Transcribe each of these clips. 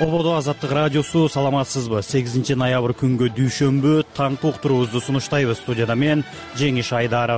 Ободо Азаттык радиосу, саламатсызбы? 8 ноябрь күнгө дүйшөмбү таңкы уктуруубузду сунуштайбыз. Студияда мен Жеңиш Айдаров.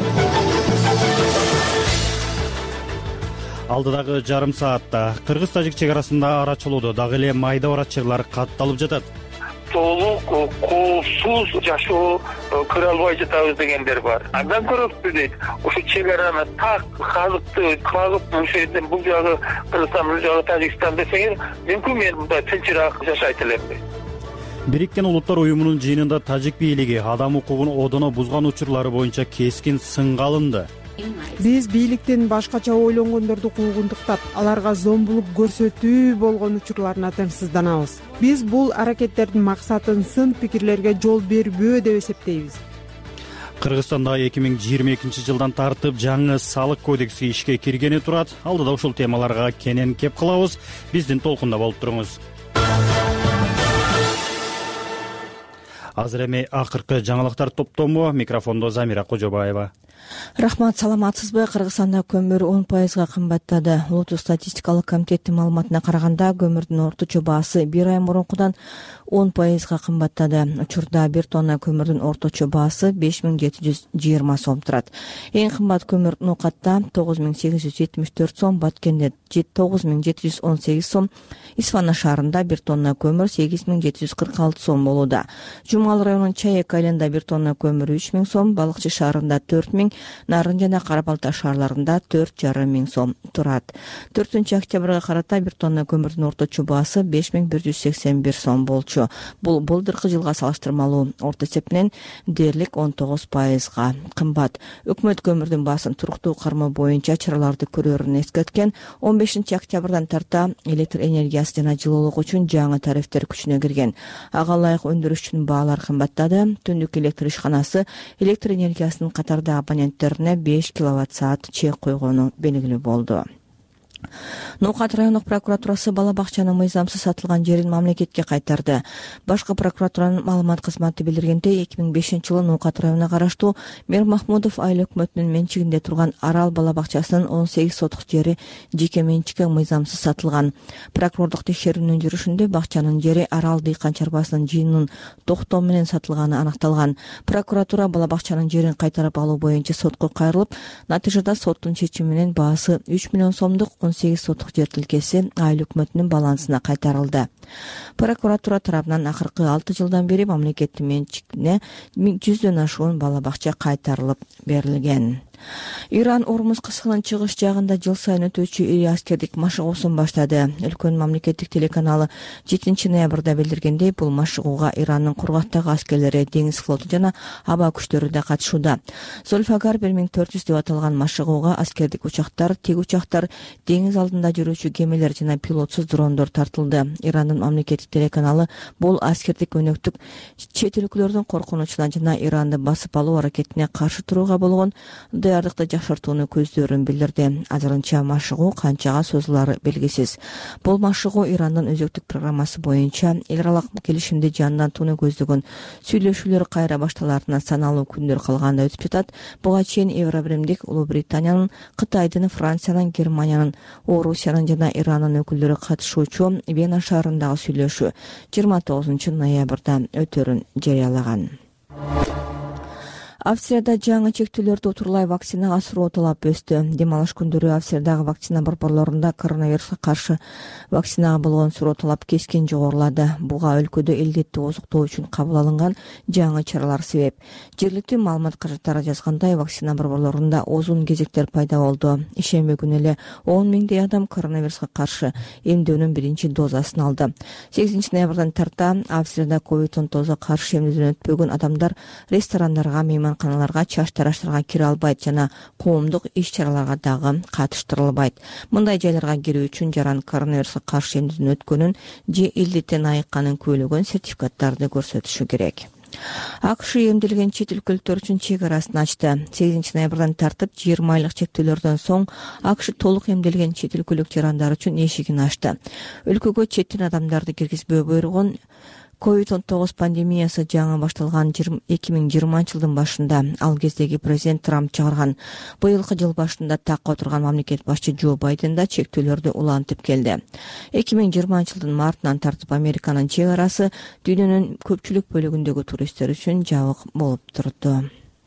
Алдыдагы жарым саатта кыргыз-тажик чек арасында арачылоодо дагы эле майда баратчылар катталып жатат. Толук коопсуз жашоо көрө албай жатабыз дегендер бар. Андан көрөппү дейт. Ошо чек араны так казыкты кагып, ошол жерден бул жагы Кыргызстан, бул жагы Тажикстан десеңер, мүмкүн мен мындай тынчыраак жашайт элемби. Бириккен Улуттар уюмунун жыйынында тажик бийлиги адам укугун одоно бузган учурлары боюнча кескин сынга алынды. Биз бийликтин башкача ойлонгондорду куугунтуктап, аларга зомбулук көрсөтүү болгон учурларына тынчсызданабыз. Биз бул аракеттердин максатын сын пикирлерге жол бербөө деп эсептейбиз. Кыргызстанда 2022 жылдан тартып жаңы салык кодекси ишке киргени турат. Алдыда ушул темаларга кенен кеп кылабыз. Биздин толкунда болуп туруңуз. Азыр эми акыркы жаңылыктар топтому. Микрофондо Замира Кожобаева. Рахмат, саламатсызбы? Кыргызстанда көмүр 10% кымбаттады. Улуттук статистикалык комитеттин маалыматына караганда, көмүрдүн орточо баасы 1 ай мурункудан 10% кымбаттады. Учурда 1 тонна көмүрдүн орточо баасы 5720 сом турат. Эң кымбат көмүр Нукатта 9874 сом, Баткенде 9718 сом, Исфана шаарында 1 тонна көмүр 8746 сом болууда. Жумгал районунун Чаек айылында 1 тонна көмүр 3000 сом, Балыкчы шаарында 4000, Нарын жана Кара-Балта шаарларында 4500 сом турат. 4 октябрга карата 1 тонна көмүрдүн орточо баасы 5181 сом болчу. Бул былтыркы жылга салыштырмалуу орто эсеп менен дээрлик 19% кымбат. Өкмөт көмүрдүн баасын туруктуу кармоо боюнча чараларды көрөрүн эскерткен. 15 октябрдан тарта электр энергиясы жана жылуулук үчүн жаңы тарифтер күчүнө кирген. Ага ылайык өндүрүштүн баалары кымбаттады. Түндүк электр ишканасы электр энергиясынын катарда абоненттерине 5 киловатт-саат чек койгону белгилүү болду. Нукат райондук прокуратурасы бала бакчанын мыйзамсыз сатылган жерин мамлекетке кайтарды. Башкы прокуратуранын маалымат кызматы билдиргендей, 2005 жылы Нукат районуна караштуу Мир Махмудов айыл өкмөтүнүн менчигинде турган Арал бала бакчасынын 18 сотук жери жеке менчикке мыйзамсыз сатылган. Прокурордук текшерүүнүн жүрүшүндө бакчанын жери Арал дыйкан чарбасынын жыйынынын токтоо менен сатылганы аныкталган. Прокуратура бала бакчанын жерин кайтарып алуу боюнча сотко кайрылып, натыйжада соттун чечими менен баасы 3 миллион сомдук 18 сотук жер тилкеси айыл өкмөтүнүн балансына кайтарылды. Прокуратура тарабынан акыркы 6 жылдан бери мамлекеттин менчигине 100дөн ашуун бала бакча кайтарылып берилген. Иран Ормуз кыскынын чыгыш жагында жыл сайын өтүүчү ири аскердик машыгуусун баштады. Өлкөнүн мамлекеттик телеканалы 7 ноябрда билдиргендей, бул машыгууга Ирандын кургактагы аскерлери, деңиз флоту жана аба күчтөрү да катышууда. Зольфагар 1400 деп аталган машыгууга аскердик учактар, тик учактар, деңиз алдында жүрүүчү кемелер жана пилотсуз дрондор тартылды. Ирандын мамлекеттик телеканалы бул аскердик өнөктүк чет өлкөлөрдүн коркунучуна жана Иранды басып алуу аракетине каршы турууга болгон даярдыкты жакшыртууну көздөрүн билдирди. Азырынча машыгуу канчага созулары белгисиз. Бул машыгуу Ирандын өзөктүк программасы боюнча эл аралык келишимди жандантууну көздөгөн сүйлөшүүлөр кайра башталарына саналуу күндөр калганда өтүп жатат. Буга чейин Евробиримдик Улуу Британиянын, Кытайдын, Франциянын, Германиянын, Орусиянын жана Ирандын өкүлдөрү катышуучу Вена шаарындагы сүйлөшүү 29 ноябрда өтөрүн жарыялаган. Австрияда жаңы чектүүлөрдү утурлай вакцинага суроо талап өстү. Дем алыш күндөрү Австриядагы вакцина борборлорунда коронавируска каршы вакцинага болгон суроо талап кескин жогорулады. Буга өлкөдө илдетти озуктоо үчүн кабыл алынган жаңы чаралар себеп. Жергиликтүү маалымат каражаттары жазгандай, вакцина борборлорунда узун кезектер пайда болду. Ишембе күнү эле 10 миңдей адам коронавируска каршы эмдөөнүн биринчи дозасын алды. 8 ноябрдан тарта Австрияда COVID-19 каршы эмдөөдөн өтпөгөн адамдар ресторандарга, каналарга, чач тараштарга кире албайт жана коомдук иш-чараларга дагы катыштырылбайт. Мындай жайларга кирүү үчүн жаран коронавируска каршы эмдөөдөн өткөнүн же илдеттен айыкканын күбөлөгөн сертификаттарды көрсөтүшү керек. АКШ эмделген чет өлкөлүктөр үчүн чек арасын ачты. 8 ноябрдан тартып 20 айлык чектөөлөрдөн соң АКШ толук эмделген чет өлкөлүк жарандар үчүн эшигин ачты. Өлкөгө четтен адамдарды киргизбөө буйругун COVID-19 пандемиясы жаңы башталган 2020 жылдын башында ал кездеги президент Трамп чыгарган быйылкы жыл башында такка отурган мамлекет башчы Джо Байден да чектөөлөрдү улантып келди. 2020 жылдын мартынан тартып Американын чек арасы дүйнөнүн көпчүлүк бөлүгүндөгү туристтер үчүн жабык болуп турду.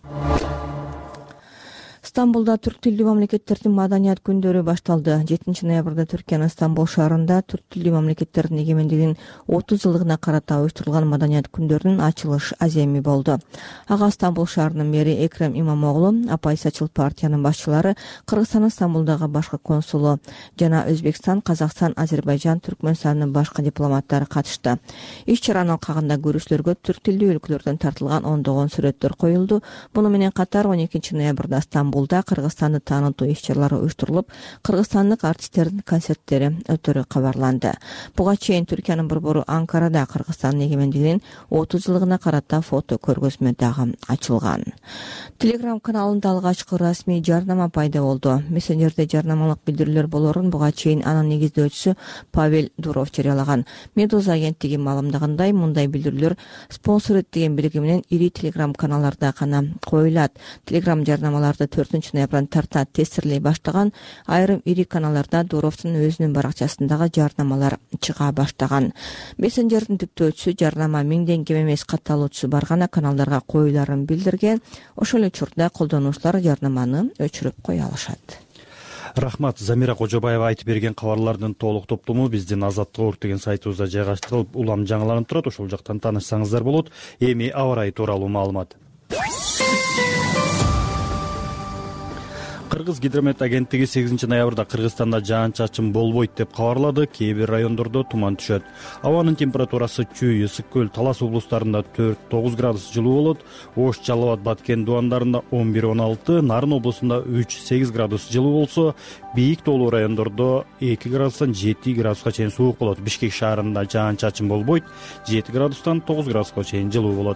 Стамбулда түрк тилдүү мамлекеттердин маданият күндөрү башталды. 7 ноябрда Түркиянын Стамбул шаарында түрк тилдүү мамлекеттердин эгемендигинин 30 жылдыгына карата уюштурулган маданият күндөрүнүн ачылыш аземи болду. Ага Стамбул шаарынын мэри Экрем Имамоглу, Апайсачыл партиянын башчылары, Кыргызстандын Стамбулдагы башкы консулу жана Өзбекстан, Казакстан, Азербайжан, Түркмөнстандын башка дипломаттары катышты. Иш-чаранын алкагында көрүүчүлөргө түрк тилдүү өлкөлөрдөн тартылган ондогон сүрөттөр коюлду. Муну менен катар 12 ноябрда Стамбулда Кыргызстанды таанытуу иш-чаралары уюштурулуп, кыргызстандык артисттердин концерттери өтөрү кабарланды. Буга чейин Түркиянын борбору Анкарада Кыргызстандын эгемендигинин 30 жылдыгына карата фото көргөзмө дагы ачылган. Telegram каналында алгачкы расмий жарнама пайда болду. Мессенджерде жарнамалык билдирүүлөр болорун буга чейин анын негиздөөчүсү Павел Дуров жарыялаган. Медуза агенттиги маалымдагандай, мындай билдирүүлөр спонсор деген белги менен ири Telegram каналдарда гана коюлат. Telegram жарнамаларды 4 ноябрдан тарта тестирлей баштаган, айрым ири каналдарда Дуровдун өзүнүн баракчасындагы жарнамалар чыга баштаган. Мессенджердин түптөөчүсү жарнама 1000ден кем эмес катталуучусу бар гана каналдарга коюларын билдирген. Ошол учурда колдонуучулар жарнаманы өчүрүп кое алышат. Рахмат. Замира Кожобаева айтып берген кабарлардын толук топтому биздин Азаттык деген сайтыбызда жайгаштырылып, улам жаңаланып турат. Ошол жактан таанышсаңыздар болот. Эми аба ырайы тууралуу маалымат. Кыргыз гидромет агенттиги 8 ноябрда Кыргызстанда жаан-чачын болбойт деп кабарлады. Кээ бир райондордо туман түшөт. Абанын температурасы Чүй, Ысык көл, Талас облустарында 4-9 градус жылуу болот. Ош, Жалал Абад, Баткен дуандарында 11-16, Нарын облусунда 3-8 градус жылуу болсо, бийик тоолуу райондордо 2 градустан 7 градуска чейин суук болот. Бишкек шаарында жаан-чачын болбойт, 7 градустан 9 градуска чейин жылуу болот.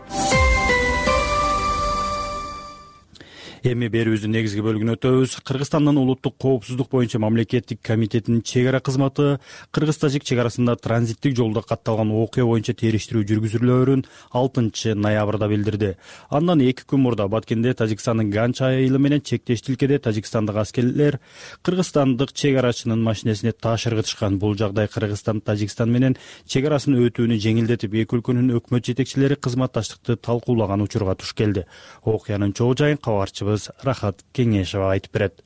Эми берүүбүздүн негизги бөлүгүнө өтөбүз. Кыргызстандын улуттук коопсуздук боюнча мамлекеттик комитетинин чек ара кызматы Кыргыз-Тажик чек арасында транзиттик жолдо катталган окуя боюнча териштирүү жүргүзүлөөрүн 6 ноябрда билдирди. Андан 2 күн мурда Баткенде Тажикстандын Ганч айылы менен чектеш тилкеде тажикстандык аскерлер кыргызстандык чек арачынын машинесине таш ыргытышкан. Бул жагдай Кыргызстан Тажикстан менен чек арасын өтүүнү жеңилдетип, эки өлкөнүн өкмөт жетекчилери кызматташтыкты талкуулаган учурга туш келди. Окуянын чогуу жайын кабарчыбыз Рахат Кеңешева айтып берет.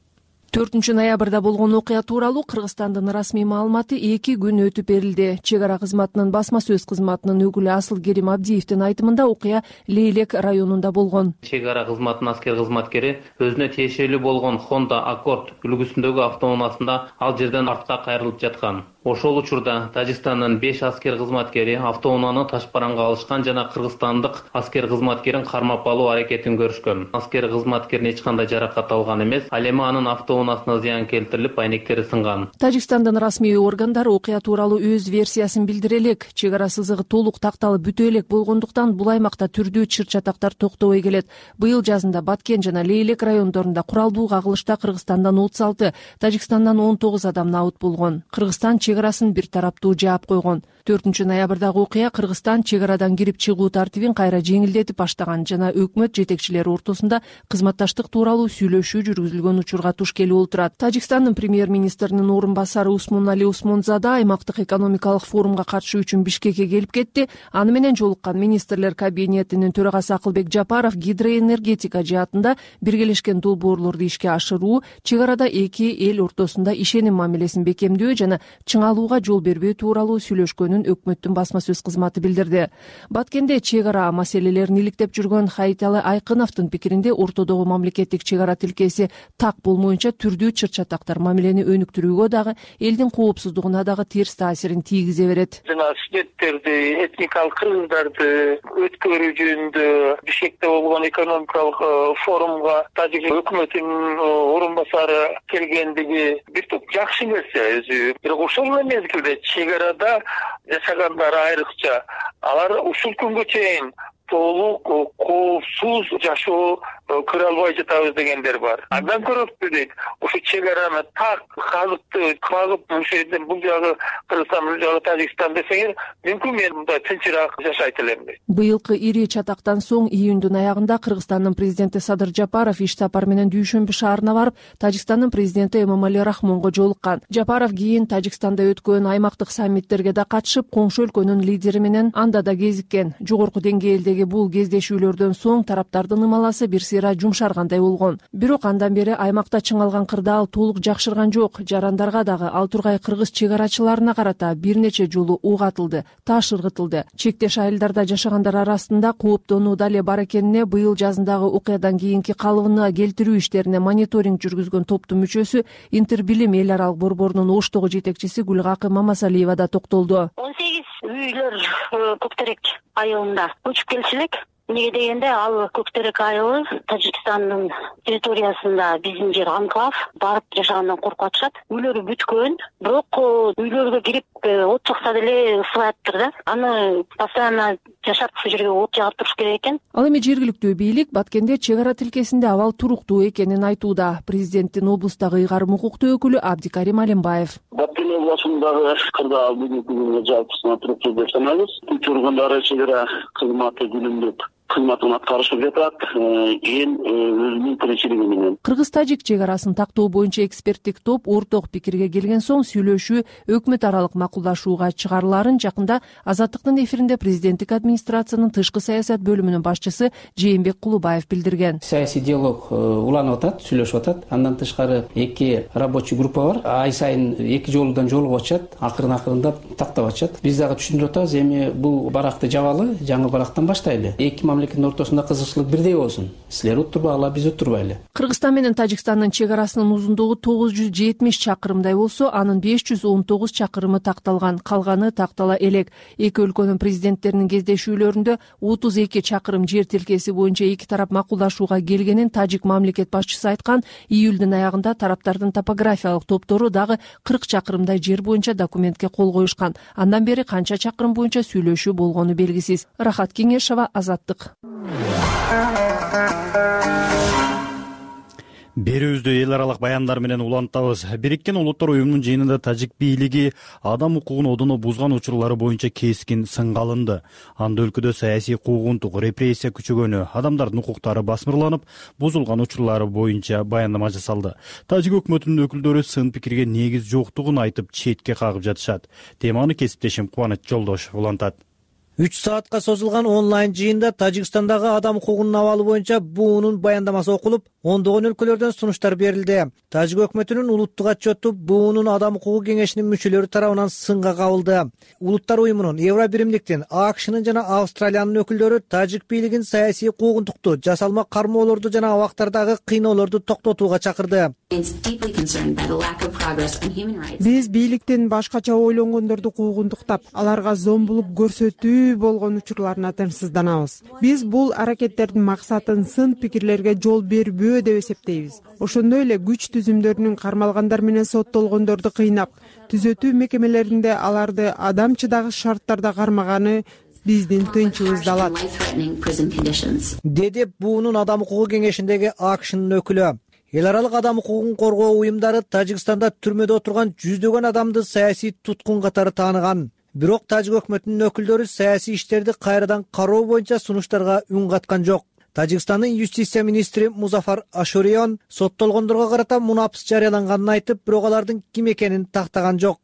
4 ноябрда болгон окуя тууралуу Кыргызстандын расмий маалыматы 2 күн өтүп берилди. Чек ара кызматынын басма сөз кызматынын өкүлү Асыл Керим Абдиевдин айтымында окуя Лейлек районунда болгон. Чек ара кызматынын аскер кызматкери өзүнө тиешелүү болгон Honda Accord үлгүсүндөгү автоунаасында ал жерден артка кайрылып жаткан. Ошол учурда Тажикстандын 5 аскер кызматкери автоунааны ташбаранга алышкан жана кыргызстандык аскер кызматкерин кармап алуу аракетин көрүшкөн. Аскер кызматкерин эч кандай жаракат алган эмес, ал эми анын автоунаасына зыян келтирилип, айнектери сынган. Тажикстандын расмий органдары окуя тууралуу өз версиясын билдире элек. Чек ара сызыгы толук такталып бүтө элек болгондуктан бул аймакта түрдүү чыр-чатактар токтобой келет. Быйыл жазында Баткен жана Лейлек райондорунда куралдуу кагылышта Кыргызстандан 36, Тажикстандан 19 адам набыт болгон. Кыргызстан чек арасын бир тараптуу жаап койгон. 4 ноябрдагы окуя Кыргызстан чек арадан кирип чыгуу тартибин кайра жеңилдетип баштаган жана өкмөт жетекчилери ортосунда кызматташтык тууралуу сүйлөшүү жүргүзүлгөн учурга туш келип отурат. Тажикстандын премьер-министринин орун басары Усмунали Усмунзада аймактык экономикалык форумга катышуу үчүн Бишкекке келип кетти. Аны менен жолуккан министрлер кабинетинин төрагасы Акылбек Жапаров гидроэнергетика жаатында биргелешкен долбоорлорду ишке ашыруу, чек арада эки эл ортосунда ишеним мамилесин бекемдөө жана чыңалууга жол бербөө тууралуу сүйлөшкөнүн өкмөттүн басма сөз кызматы билдирди. Баткенде чек ара маселелерин иликтеп жүргөн Хайталы Айкыновдун пикиринде ортодогу мамлекеттик чек ара тилкеси так болмоюнча түрдүү чыр-чатактар мамилени өнүктүрүүгө дагы элдин коопсуздугуна дагы терс таасирин тийгизе берет. Жана студенттерди, этникалык кыргыздарды өткөрүү жөнүндө Бишкекте болгон экономикалык форумга Тажик өкмөтүнүн орун басары келгендиги бир топ жакшы нерсе өзү. Бирок ошол мезгилде чек арада жашагандар айрыкча алар ушул күнгө чейин толук коопсуз жашоо кыра албай жатабыз дегендер бар. Андан көрөппү дейт. Ошо чек араны так казыкты кагып ошол жерден бул жагы Кыргызстан, бул жагы Тажикстан десеңер, мүмкүн мен мындай тынчыраак жашайт элем дейт. Быйылкы ири чатактан соң июндун аягында Кыргызстандын президенти Садыр Жапаров иш сапар менен Дүйшөмбү шаарына барып, Тажикстандын президенти Эмомали Рахмонго жолуккан. Жапаров кийин Тажикстанда өткөн аймактык саммиттерге да катышып, коңшу өлкөнүн лидери менен анда да кезиккен. Жогорку деңгээлдеги бул кездешүүлөрдөн соң тараптардын ымаласы бир сыйра жумшаргандай болгон. Бирок андан бери аймакта чыңалган кырдаал толук жакшырган жок. Жарандарга дагы ал тургай кыргыз чек арачыларына карата бир нече жолу ук атылды, таш ыргытылды. Чектеш айылдарда жашагандар арасында кооптонуу да эле бар экенине быйыл жазындагы окуядан кийинки калыбына келтирүү иштерине мониторинг жүргүзгөн топтун мүчөсү Интербилим эл аралык борборунун Оштогу жетекчиси Гүлгакы Мамасалиева да токтолду. 18 үйлөр Көктерек айылында көчүп келчү элек. Эмнеге дегенде ал Көктерек айылы Тажикстандын территориясында биздин жер анклав, барып жашагандан коркуп атышат. Үйлөрү бүткөн, бирок үйлөргө кирип от жакса деле ысыбаптыр да. Аны постоянно жашап ушул жерге от жагып туруш керек экен. Ал эми жергиликтүү бийлик Баткенде чек ара тилкесинде абал туруктуу экенин айтууда. Президенттин облустагы ыйгарым укуктуу өкүлү Абдикарим Алимбаев. Баткен областындагы кырдаал бүгүнкү күнгө жалпысынан туруктуу деп санайбыз. Күч органдары чек ара кызматы күнүмдүк кызматын аткарышып жатат, эл өзүнүн тиричилиги менен. Кыргыз-тажик чек арасын тактоо боюнча эксперттик топ орток пикирге келген соң сүйлөшүү өкмөт аралык макулдашууга чыгарыларын жакында Азаттыктын эфиринде президенттик администрациянын тышкы саясат бөлүмүнүн башчысы Жээнбек Кулубаев билдирген. Саясий диалог уланып атат, сүйлөшүп атат. Андан тышкары эки рабочий группа бар. Ай сайын эки жолудан жолугуп атышат, акырында тактап атышат. Биз дагы түшүндүрүп атабыз, эми бул баракты жабалы, жаңы барактан баштайлы. Эки мамлекеттин ортосунда кызыкчылык бирдей болсун. Силер уттурбагыла, биз уттурбайлы. Кыргызстан менен Тажикстандын чек арасынын узундугу 970 чакырымдай болсо, анын 519 чакырымы такталган, калганы тактала элек. Эки өлкөнүн президенттеринин кездешүүлөрүндө 32 чакырым жер тилкеси боюнча эки тарап макулдашууга келгенин тажик мамлекет башчысы айткан. Июлдун аягында тараптардын топографиялык топтору дагы 40 чакырымдай жер боюнча документке кол коюшкан. Андан бери канча чакырым боюнча сүйлөшүү болгону белгисиз. Рахат Кеңешова, Азаттык. Берүүбүздү эл аралык баяндар менен улантабыз. Бириккен Улуттар уюмунун жыйынында тажик бийлиги адам укугун одоно бузган учурлары боюнча кескин сынга алынды. Анда өлкөдө саясий куугунтук, репрессия күчөгөнү, адамдардын укуктары басмырланып, бузулган учурлары боюнча баяндама жасалды. Тажик өкмөтүнүн өкүлдөрү сын пикирге негиз жоктугун айтып, четке кагып жатышат. Теманы кесиптешим Кубаныч Жолдошов улантат. 3 саатка созулган онлайн жыйында Тажикстандагы адам укугунун абалы боюнча буунун баяндамасы окулуп, ондогон өлкөлөрдөн сунуштар берилди. Тажик өкмөтүнүн улуттук отчету буунун адам укугу кеңешинин мүчөлөрү тарабынан сынга кабылды. Улуттар уюмунун, Евробиримдиктин, АКШнын жана Австралиянын өкүлдөрү тажик бийлигин саясий куугунтукту, жасалма кармоолорду жана абактардагы кыйноолорду токтотууга чакырды. Биз бийликтин башкача ойлонгондорду куугунтуктап, аларга зомбулук көрсөтүү болгон учурларына тынчсызданабыз. Биз бул аракеттердин максатын сын пикирлерге жол бербөө деп эсептейбиз. Ошондой эле күч түзүмдөрүнүн кармалгандар менен соттолгондорду кыйнап, түзөтүү мекемелеринде аларды адамчыдагы шарттарда кармаганы биздин тынчыбызды алат, деди буунун адам укугу кеңешиндеги АКШнын өкүлү. Эл аралык адам укугун коргоо уюмдары Тажикстанда түрмөдө отурган жүздөгөн адамды саясий туткун катары тааныган. Бирок тажик өкмөтүнүн өкүлдөрү саясий иштерди кайрадан кароо боюнча сунуштарга үн каткан жок. Тажикстандын юстиция министри Музафар Ашурион соттолгондорго карата мунапс жарыяланганын айтып, бирок алардын ким экенин тактаган жок.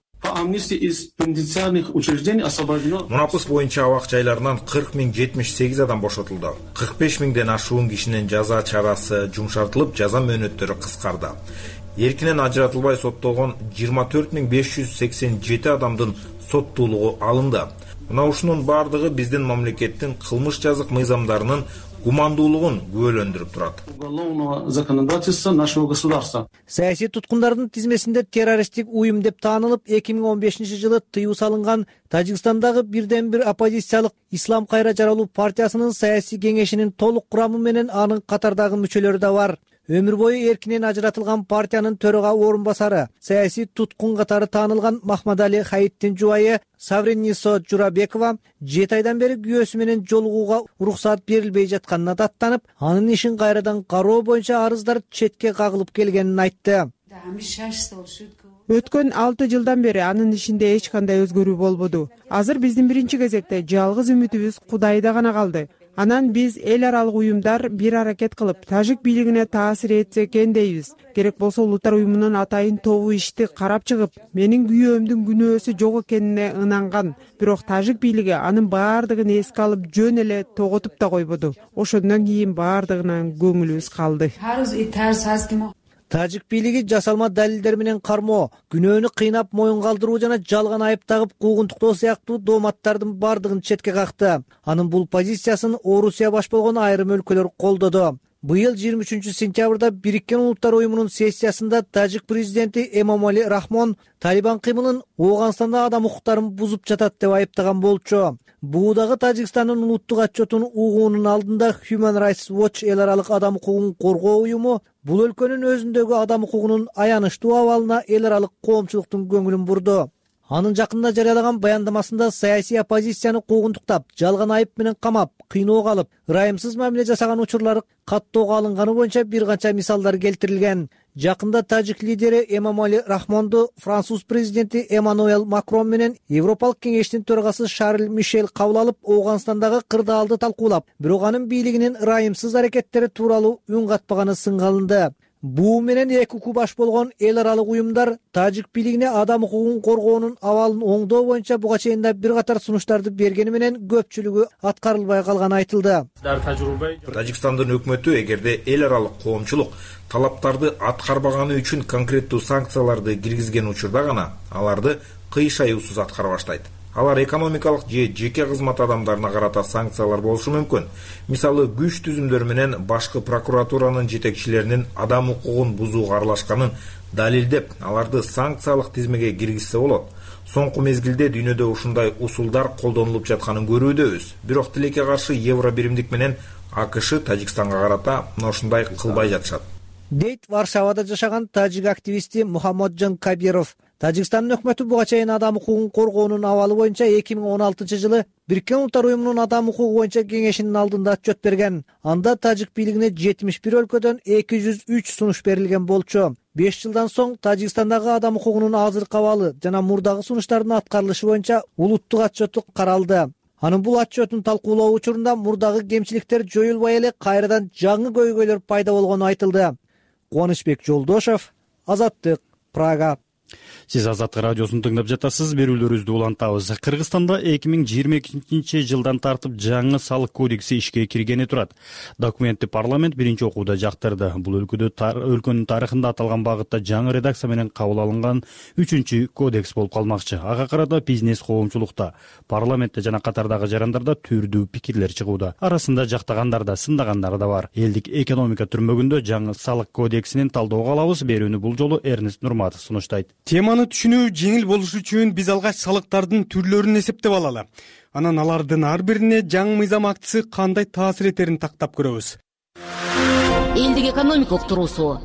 Мунапс боюнча абак жайларынан 40.078 адам бошотулду. 45.000ден ашуун кишинин жаза чарасы жумшартылып, жаза мөөнөттөрү кыскарды. Эркинен ажыратылбай соттолгон 24.587 адамдын соттуулугу алынды. Мына ушунун бардыгы биздин мамлекеттин кылмыш жазык мыйзамдарынын гумандуулугун күбөлөндүрүп турат. Саясий туткундардын тизмесинде террористтик уюм деп таанылып, 2015-жылы тыюу салынган Тажикстандагы бирден бир оппозициялык Ислам кайра жаралуу партиясынын саясий кеңешинин толук курамы менен анын катардагы мүчөлөрү да бар. өмүр бою эркинен ажыратылган партиянын төрага орун басары, саясий туткун катары таанылган Махмадали Хаиттин жубайы Савреннисо Журабекова 7 айдан бери күйөөсү менен жолугууга уруксаат берилбей жатканына даттанып, анын ишин кайрадан кароо боюнча арыздар четке кагылып келгенин айтты. Өткөн 6 жылдан бери анын ишинде эч кандай өзгөрүү болбоду. Азыр биздин биринчи кезекте жалгыз үмүтүбүз Кудайда гана калды. Анан биз эл аралык уюмдар бир аракет кылып, тажик бийлигине таасир этсе экен дейбиз. Керек болсо улуттар уюмунун атайын тобу ишти карап чыгып, менин күйөөмдүн күнөөсү жок экенине ынанган. Бирок тажик бийлиги анын баардыгын эске алып, жөн эле тоготуп да койбоду. Ошондон кийин баардыгынан көңүлүбүз калды. Тажик бийлиги жасалма далилдер менен кармоо, күнөөнү кыйнап моюн калтыруу жана жалган айып тагып куугунтуктоо сыяктуу дооматтардын бардыгын четке какты. Анын бул позициясын Орусия баш болгон айрым өлкөлөр колдоду. Быйыл 23 сентябрда Бириккен Улуттар уюмунун сессиясында тажик президенти Эмомали Рахмон Талибан кыймылын Ооганстанда адам укуктарын бузуп жатат деп айыптаган болчу. Бул дагы Тажикстандын улуттук отчетун угуунун алдында Human Rights Watch эл аралык адам укугун коргоо уюму бул өлкөнүн өзүндөгү адам укугунун аянычтуу абалына эл аралык коомчулуктун көңүлүн бурду. Анын жакында жарыялаган баяндамасында саясий оппозицияны куугунтуктап, жалган айып менен камап, кыйноого алып, ырайымсыз мамиле жасаган учурлары каттоого алынганы боюнча бир канча мисалдар келтирилген. Жакында тажик лидери Эмомали Рахмонду француз президенти Эммануэл Макрон менен Европалык кеңештин төрагасы Шарль Мишель кабыл алып, Ооганстандагы кырдаалды талкуулап, бирок анын бийлигинин ырайымсыз аракеттери тууралуу үн катпаганы сынга алынды. Буу менен эки укук баш болгон эл аралык уюмдар тажик бийлигине адам укугун коргоонун абалын оңдоо боюнча буга чейин да бир катар сунуштарды бергени менен көпчүлүгү аткарылбай калганы айтылды. Тажикстандын өкмөтү эгерде эл аралык коомчулук талаптарды аткарбаганы үчүн конкреттүү санкцияларды киргизген учурда гана аларды кыйшаюусуз аткара баштайт. Алар экономикалык же жеке кызмат адамдарына карата санкциялар болушу мүмкүн. Мисалы, күч түзүмдөр менен башкы прокуратуранын жетекчилеринин адам укугун бузууга аралашканын далилдеп, аларды санкциялык тизмеге киргизсе болот. Соңку мезгилде дүйнөдө ушундай усулдар колдонулуп жатканын көрүүдөбүз. Бирок тилекке каршы евро биримдик менен АКШ Тажикстанга карата ушундай кылбай жатышат. Дейт Варшавада жашаган тажик активисти Мухаммаджан Кабиров. Тажикстандын өкмөтү буга чейин адам укугун коргоонун абалы боюнча 2016 жылы Бириккен Улуттар уюмунун адам укугу боюнча кеңешинин алдында отчет берген. Анда тажик бийлигине 71 өлкөдөн 203 сунуш берилген болчу. 5 жылдан соң Тажикстандагы адам укугунун азыркы абалы жана мурдагы сунуштардын аткарылышы боюнча улуттук отчету каралды. Анын бул отчетун талкуулоо учурунда мурдагы кемчиликтер жоюлбай эле кайрадан жаңы көйгөйлөр пайда болгону айтылды. Кубанычбек Жолдошев, Азаттык, Прага. Сиз Азаттык радиосун тыңдап жатасыз. Берүүлөрүбүздү улантабыз. Кыргызстанда 2022 жылдан тартып жаңы салык кодекси ишке киргени турат. Документти парламент биринчи окууда жактырды. Бул өлкөнүн тарыхында аталган багытта жаңы редакция менен кабыл алынган 3-чү кодекс болуп калмакчы. Ага карата бизнес коомчулукта, парламентте жана катардагы жарандарда түрдүү пикирлер чыгууда. Арасында жактагандар да, сындагандар да бар. Элдик экономика түрмөгүндө жаңы салык кодексинин талдоого алабыз. Берүүнү бул жолу Эрнест Нурматов сунуштайт. Теманы түшүнүү жеңил болушу үчүн биз алгач салыктардын түрлөрүн эсептеп алалы. Анан алардын ар бирине жаңы мыйзам актысы кандай таасир этерин тактап көрөбүз. Элдик экономикалык туруусу.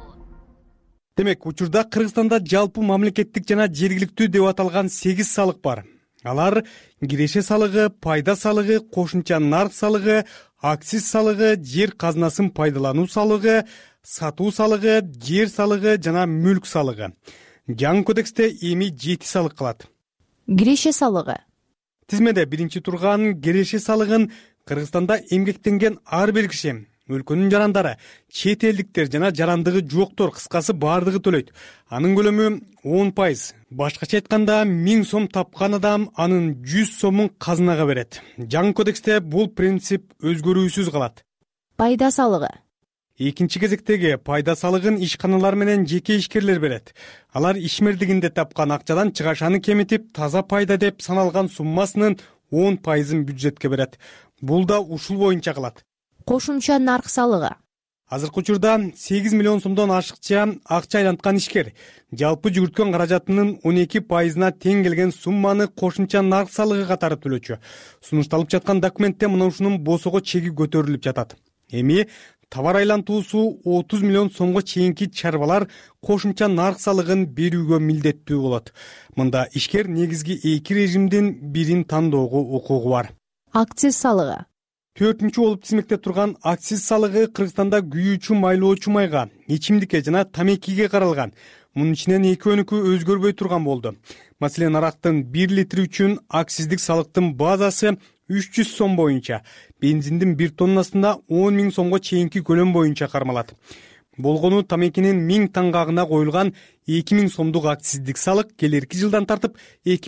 Демек, учурда Кыргызстанда жалпы мамлекеттик жана жергиликтүү деп аталган 8 салык бар. Алар киреше салыгы, пайда салыгы, кошумча нарк салыгы, акциз салыгы, жер казынасын пайдалануу салыгы, сатуу салыгы, жер салыгы жана мүлк салыгы. Жаңы кодексте эми 7 салык калат. Киреше салыгы. Тизмеде биринчи турган киреше салыгын Кыргызстанда эмгектенген ар бир киши, өлкөнүн жарандары, чет элдиктер жана жарандыгы жоктор, кыскасы баардыгы төлөйт. Анын көлөмү 10%. Башкача айтканда 1000 сом тапкан адам анын 100 сомун казынага берет. Жаңы кодексте бул принцип өзгөрүүсүз калат. Пайда салыгы. Экинчи кезектеги пайда салыгын ишканалар менен жеке ишкерлер берет. Алар ишмердигинде тапкан акчадан чыгашаны кемитип, таза пайда деп саналган суммасынын 10%ын бюджетке берет. Бул да ушул боюнча калат. Кошумча нарк салыгы. Азыркы учурда 8 миллион сомдон ашыкча акча айланткан ишкер жалпы жүгүрткөн каражатынын 12%-на тең келген сумманы кошумча нарк салыгы катары төлөчү. Сунушталып жаткан документте мына ушунун босого чеги көтөрүлүп жатат. Эми товар айлантуусу 30 миллион сомго чейинки чарбалар кошумча нарк салыгын берүүгө милдеттүү болот. Мында ишкер негизги 2 режимдин бирин тандоого укугу бар. Акциз салыгы. 4-чү болуп тизмекте турган акциз салыгы Кыргызстанда күйүүчү майлоочу майга, ичимдикке жана тамекиге каралган. Мунун ичинен экөөнүкү өзгөрбөй турган болду. Маселен, арактын 1 литри үчүн акциздик салыктын базасы 300 сом боюнча, бензиндин 1 тоннасында 10 000 сомго чейинки көлөм боюнча кармалат. Болгону тамекинин 1000 таңгагына коюлган 2000 сомдук акциздик салык келерки жылдан тартып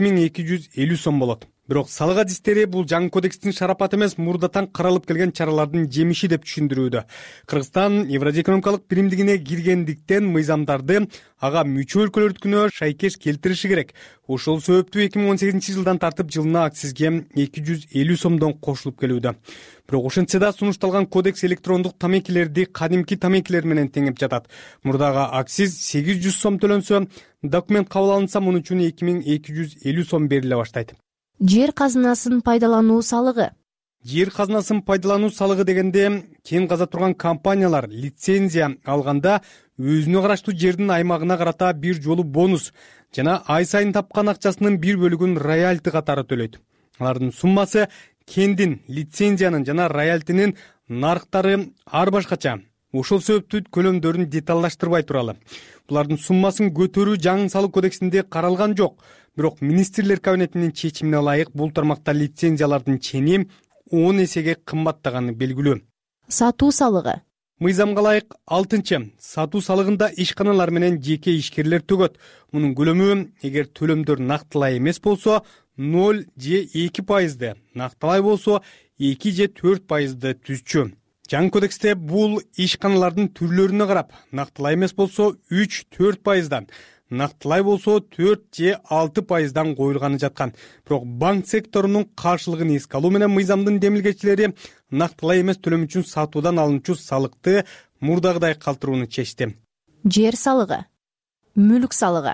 2250 сом болот. Бирок салык адистери бул жаңы кодекстин шарапаты эмес, мурдатан каралып келген чаралардын жемиши деп түшүндүрүүдө. Кыргызстан Евразия экономикалык биримдигине киргендиктен мыйзамдарды ага мүчө өлкөлөрдүкүнө шайкеш келтириши керек. Ошол себептүү 2018 жылдан тартып жылына акцизге 250 сомдон кошулуп келүүдө. Бирок ошентсе да сунушталган кодекс электрондук тамекилерди кадимки тамекилер менен теңеп жатат. Мурдагы акциз 800 сом төлөнсө, документ кабыл алынса муну үчүн 2250 сом бериле баштайт. Жер казынасын пайдалануу салыгы. Жер казынасын пайдалануу салыгы дегенде кен каза турган компаниялар лицензия алганда өзүнө караштуу жердин аймагына карата бир жолу бонус жана ай сайын тапкан акчасынын бир бөлүгүн роялти катары төлөйт. Алардын суммасы кендин, лицензиянын жана роялтинин нарктары ар башкача. Ошол себептүү көлөмдөрүн деталдаштырбай туралы. Булардын суммасын көтөрүү жаңы салык кодексинде каралган жок. Бирок министрлер кабинетинин чечимине ылайык бул тармакта лицензиялардын чени 10 эсеге кымбаттаганы белгилүү. Сатуу салыгы. Мыйзамга ылайык 6-чы сатуу салыгында ишканалар менен жеке ишкерлер төгөт. Мунун көлөмү эгер төлөмдөр нактылай эмес болсо 0 же 2%, нактылай болсо 2 же 4% түзчү. Жаңы кодексте бул ишканалардын түрлөрүнө карап, нактылай эмес болсо 3-4%дан, нактылай болсо 4 же 6%дан коюлганы жаткан. Бирок банк секторунун каршылыгын эске алуу менен мыйзамдын демилгечилери нактылай эмес төлөм үчүн сатуудан алынчу салыкты мурдагыдай калтырууну чечти. Жер салыгы. Мүлк салыгы.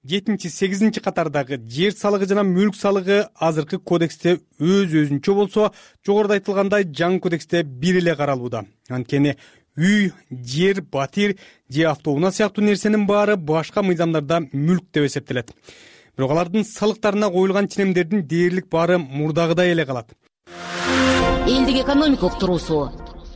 7-8 катардагы жер салыгы жана мүлк салыгы азыркы кодексте өз-өзүнчө болсо, жогоруда айтылгандай жаңы кодексте бир эле каралууда. Анткени үй, жер, батир же автоунаа сыяктуу нерсенин баары башка мыйзамдарда мүлк деп эсептелет. Бирок алардын салыктарына коюлган ченемдердин дээрлик баары мурдагыдай эле калат. Элдик экономикалык туруусу.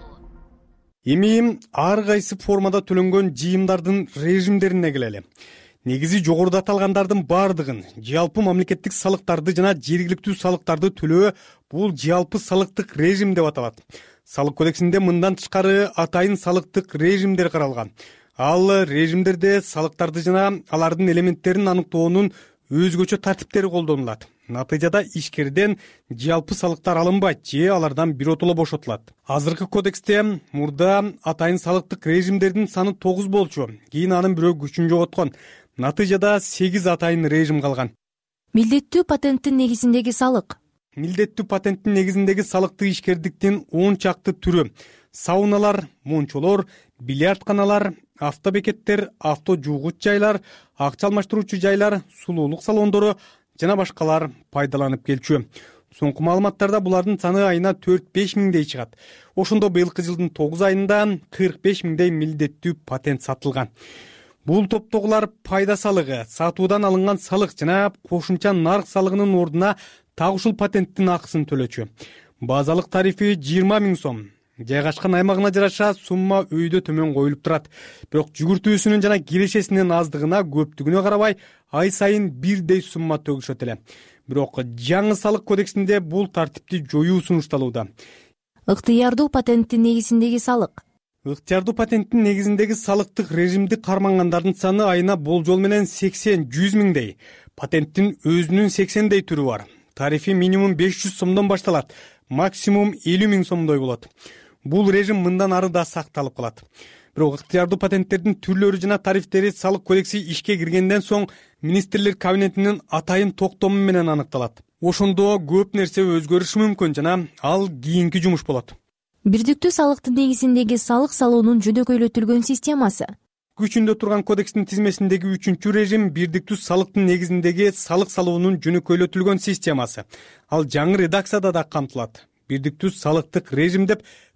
Эми ар кайсы формада төлөнгөн жыйымдардын режимдерине келели. Негизи жогоруда аталгандардын бардыгын, жалпы мамлекеттик салыктарды жана жергиликтүү салыктарды төлөө бул жалпы салыктык режим деп аталат. Салык кодексинде мындан тышкары атайын салыктык режимдер каралган. Ал режимдерде салыктарды жана алардын элементтерин аныктоонун өзгөчө тартиптери колдонулат. Натыйжада ишкерден жалпы салыктар алынбайт же алардан биротоло бошотулат. Азыркы кодексте мурда атайын салыктык режимдердин саны 9 болчу. Кийин анын бирөө күчүн жоготкон. Натыйжада 8 атайын режим калган. Милдеттүү патенттин негизиндеги салык. Милдеттүү патенттин негизиндеги салыктык ишкердиктин 10 чакты түрү: сауналар, мончолор, бильярдканалар, автобекеттер, авто жуугуч жайлар, акча алмаштыруучу жайлар, сулуулук салондору жана башкалар пайдаланып келчү. Соңку маалыматтарда булардын саны айына 4-5 миңдей чыгат. Ошондо быйылкы жылдын 9 айында 45 миңдей милдеттүү патент сатылган. Бул топтогулар пайда салыгы, сатуудан алынган салык жана кошумча нарк салыгынын ордуна так ушул патенттин акысын төлөчү. Базалык тарифи 20 000 сом. Жайгашкан аймагына жараша сумма өйдө төмөн коюлуп турат. Бирок жүгүртүүсүнүн жана кирешесинин аздыгына, көптүгүнө карабай, ай сайын бирдей сумма төгүшөт эле. Бирок жаңы салык кодексинде бул тартипти жоюу сунушталууда. Ыктыярдуу патенттин негизиндеги салык. Ыктыярдуу патенттин негизиндеги салыктык режимди кармангандардын саны айына болжол менен 80-100 миңдей. Патенттин өзүнүн 80дей түрү бар. Тарифи минимум 500 сомдон башталат, максимум 50 000 сомдой болот. Бул режим мындан ары да сакталып калат. Бирок ыктыярдуу патенттердин түрлөрү жана тарифтери салык кодекси ишке киргенден соң министрлер кабинетинин атайын токтому менен аныкталат. Ошондо көп нерсе өзгөрүшү мүмкүн жана ал кийинки жумуш болот. Бирдиктүү салыктын негизиндеги салык салуунун жөнөкөйлөтүлгөн системасы. Күчүндө турган кодекстин тизмесиндеги 3-чү режим бирдиктүү салыктын негизиндеги салык салуунун жөнөкөйлөтүлгөн системасы. Ал жаңы редакцияда да камтылат. Бирдиктүү салыктык режим деп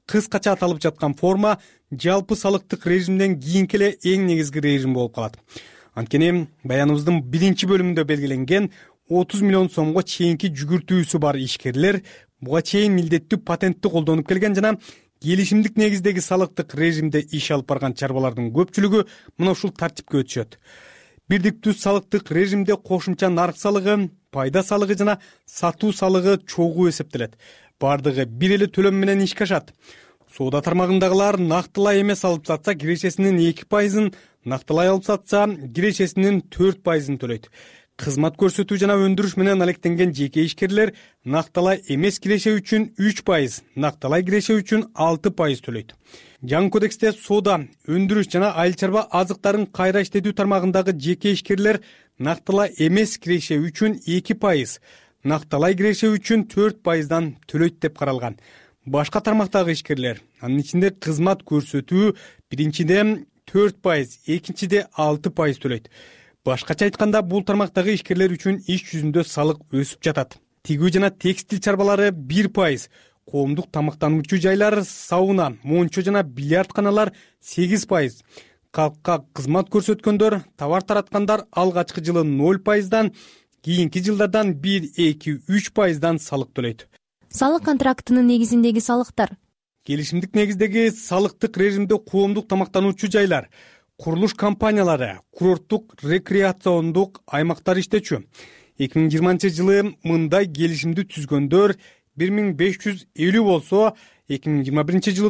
кыскача аталып жаткан форма жалпы салыктык режимден кийинки эле эң негизги режим болуп калат. Анткени баяныбыздын биринчи бөлүмүндө белгиленген 30 миллион сомго чейинки жүгүртүүсү бар ишкерлер буга чейин милдеттүү патентти колдонуп келген жана келишимдик негиздеги салыктык режимде иш алып барган чарбалардын көпчүлүгү мына ушул тартипке өтүшөт. Бирдиктүү салыктык режимде кошумча нарк салыгы, пайда салыгы жана сатуу салыгы чогуу эсептелет. Бардыгы бир эле төлөм менен ишке ашат. Соода тармагындагылар нактылай эмес алып сатса кирешесинин 2%, нактылай алып сатса кирешесинин 4%ын төлөйт. Кызмат көрсөтүү жана өндүрүш менен алектенген жеке ишкерлер накталай эмес киреше үчүн 3%, накталай киреше үчүн 6% төлөйт. Жаңы кодексте соода, өндүрүш жана айыл чарба азыктарын кайра иштетүү тармагындагы жеке ишкерлер накталай эмес киреше үчүн 2%, накталай киреше үчүн 4%дан төлөйт деп каралган. Башка тармактагы ишкерлер, анын ичинде кызмат көрсөтүү биринчиде 4%, экинчиде 6% төлөйт. Башкача айтканда, бул тармактагы ишкерлер үчүн иш жүзүндө салык өсүп жатат. Тигүү жана текстил чарбалары 1%, коомдук тамактануучу жайлар, сауна, мончо жана бильярдканалар 8%, калкка кызмат көрсөткөндөр, товар тараткандар алгачкы жылы 0%дан, кийинки жылдардан 1-2-3%дан салык төлөйт. Салык контрактынын негизиндеги салыктар. Келишимдик негиздеги салыктык режимде коомдук тамактануучу жайлар, курулуш компаниялары, курорттук рекреациондук аймактар иштечү. 2020 жылы мындай келишимди түзгөндөр 1550 болсо, 2021 жылы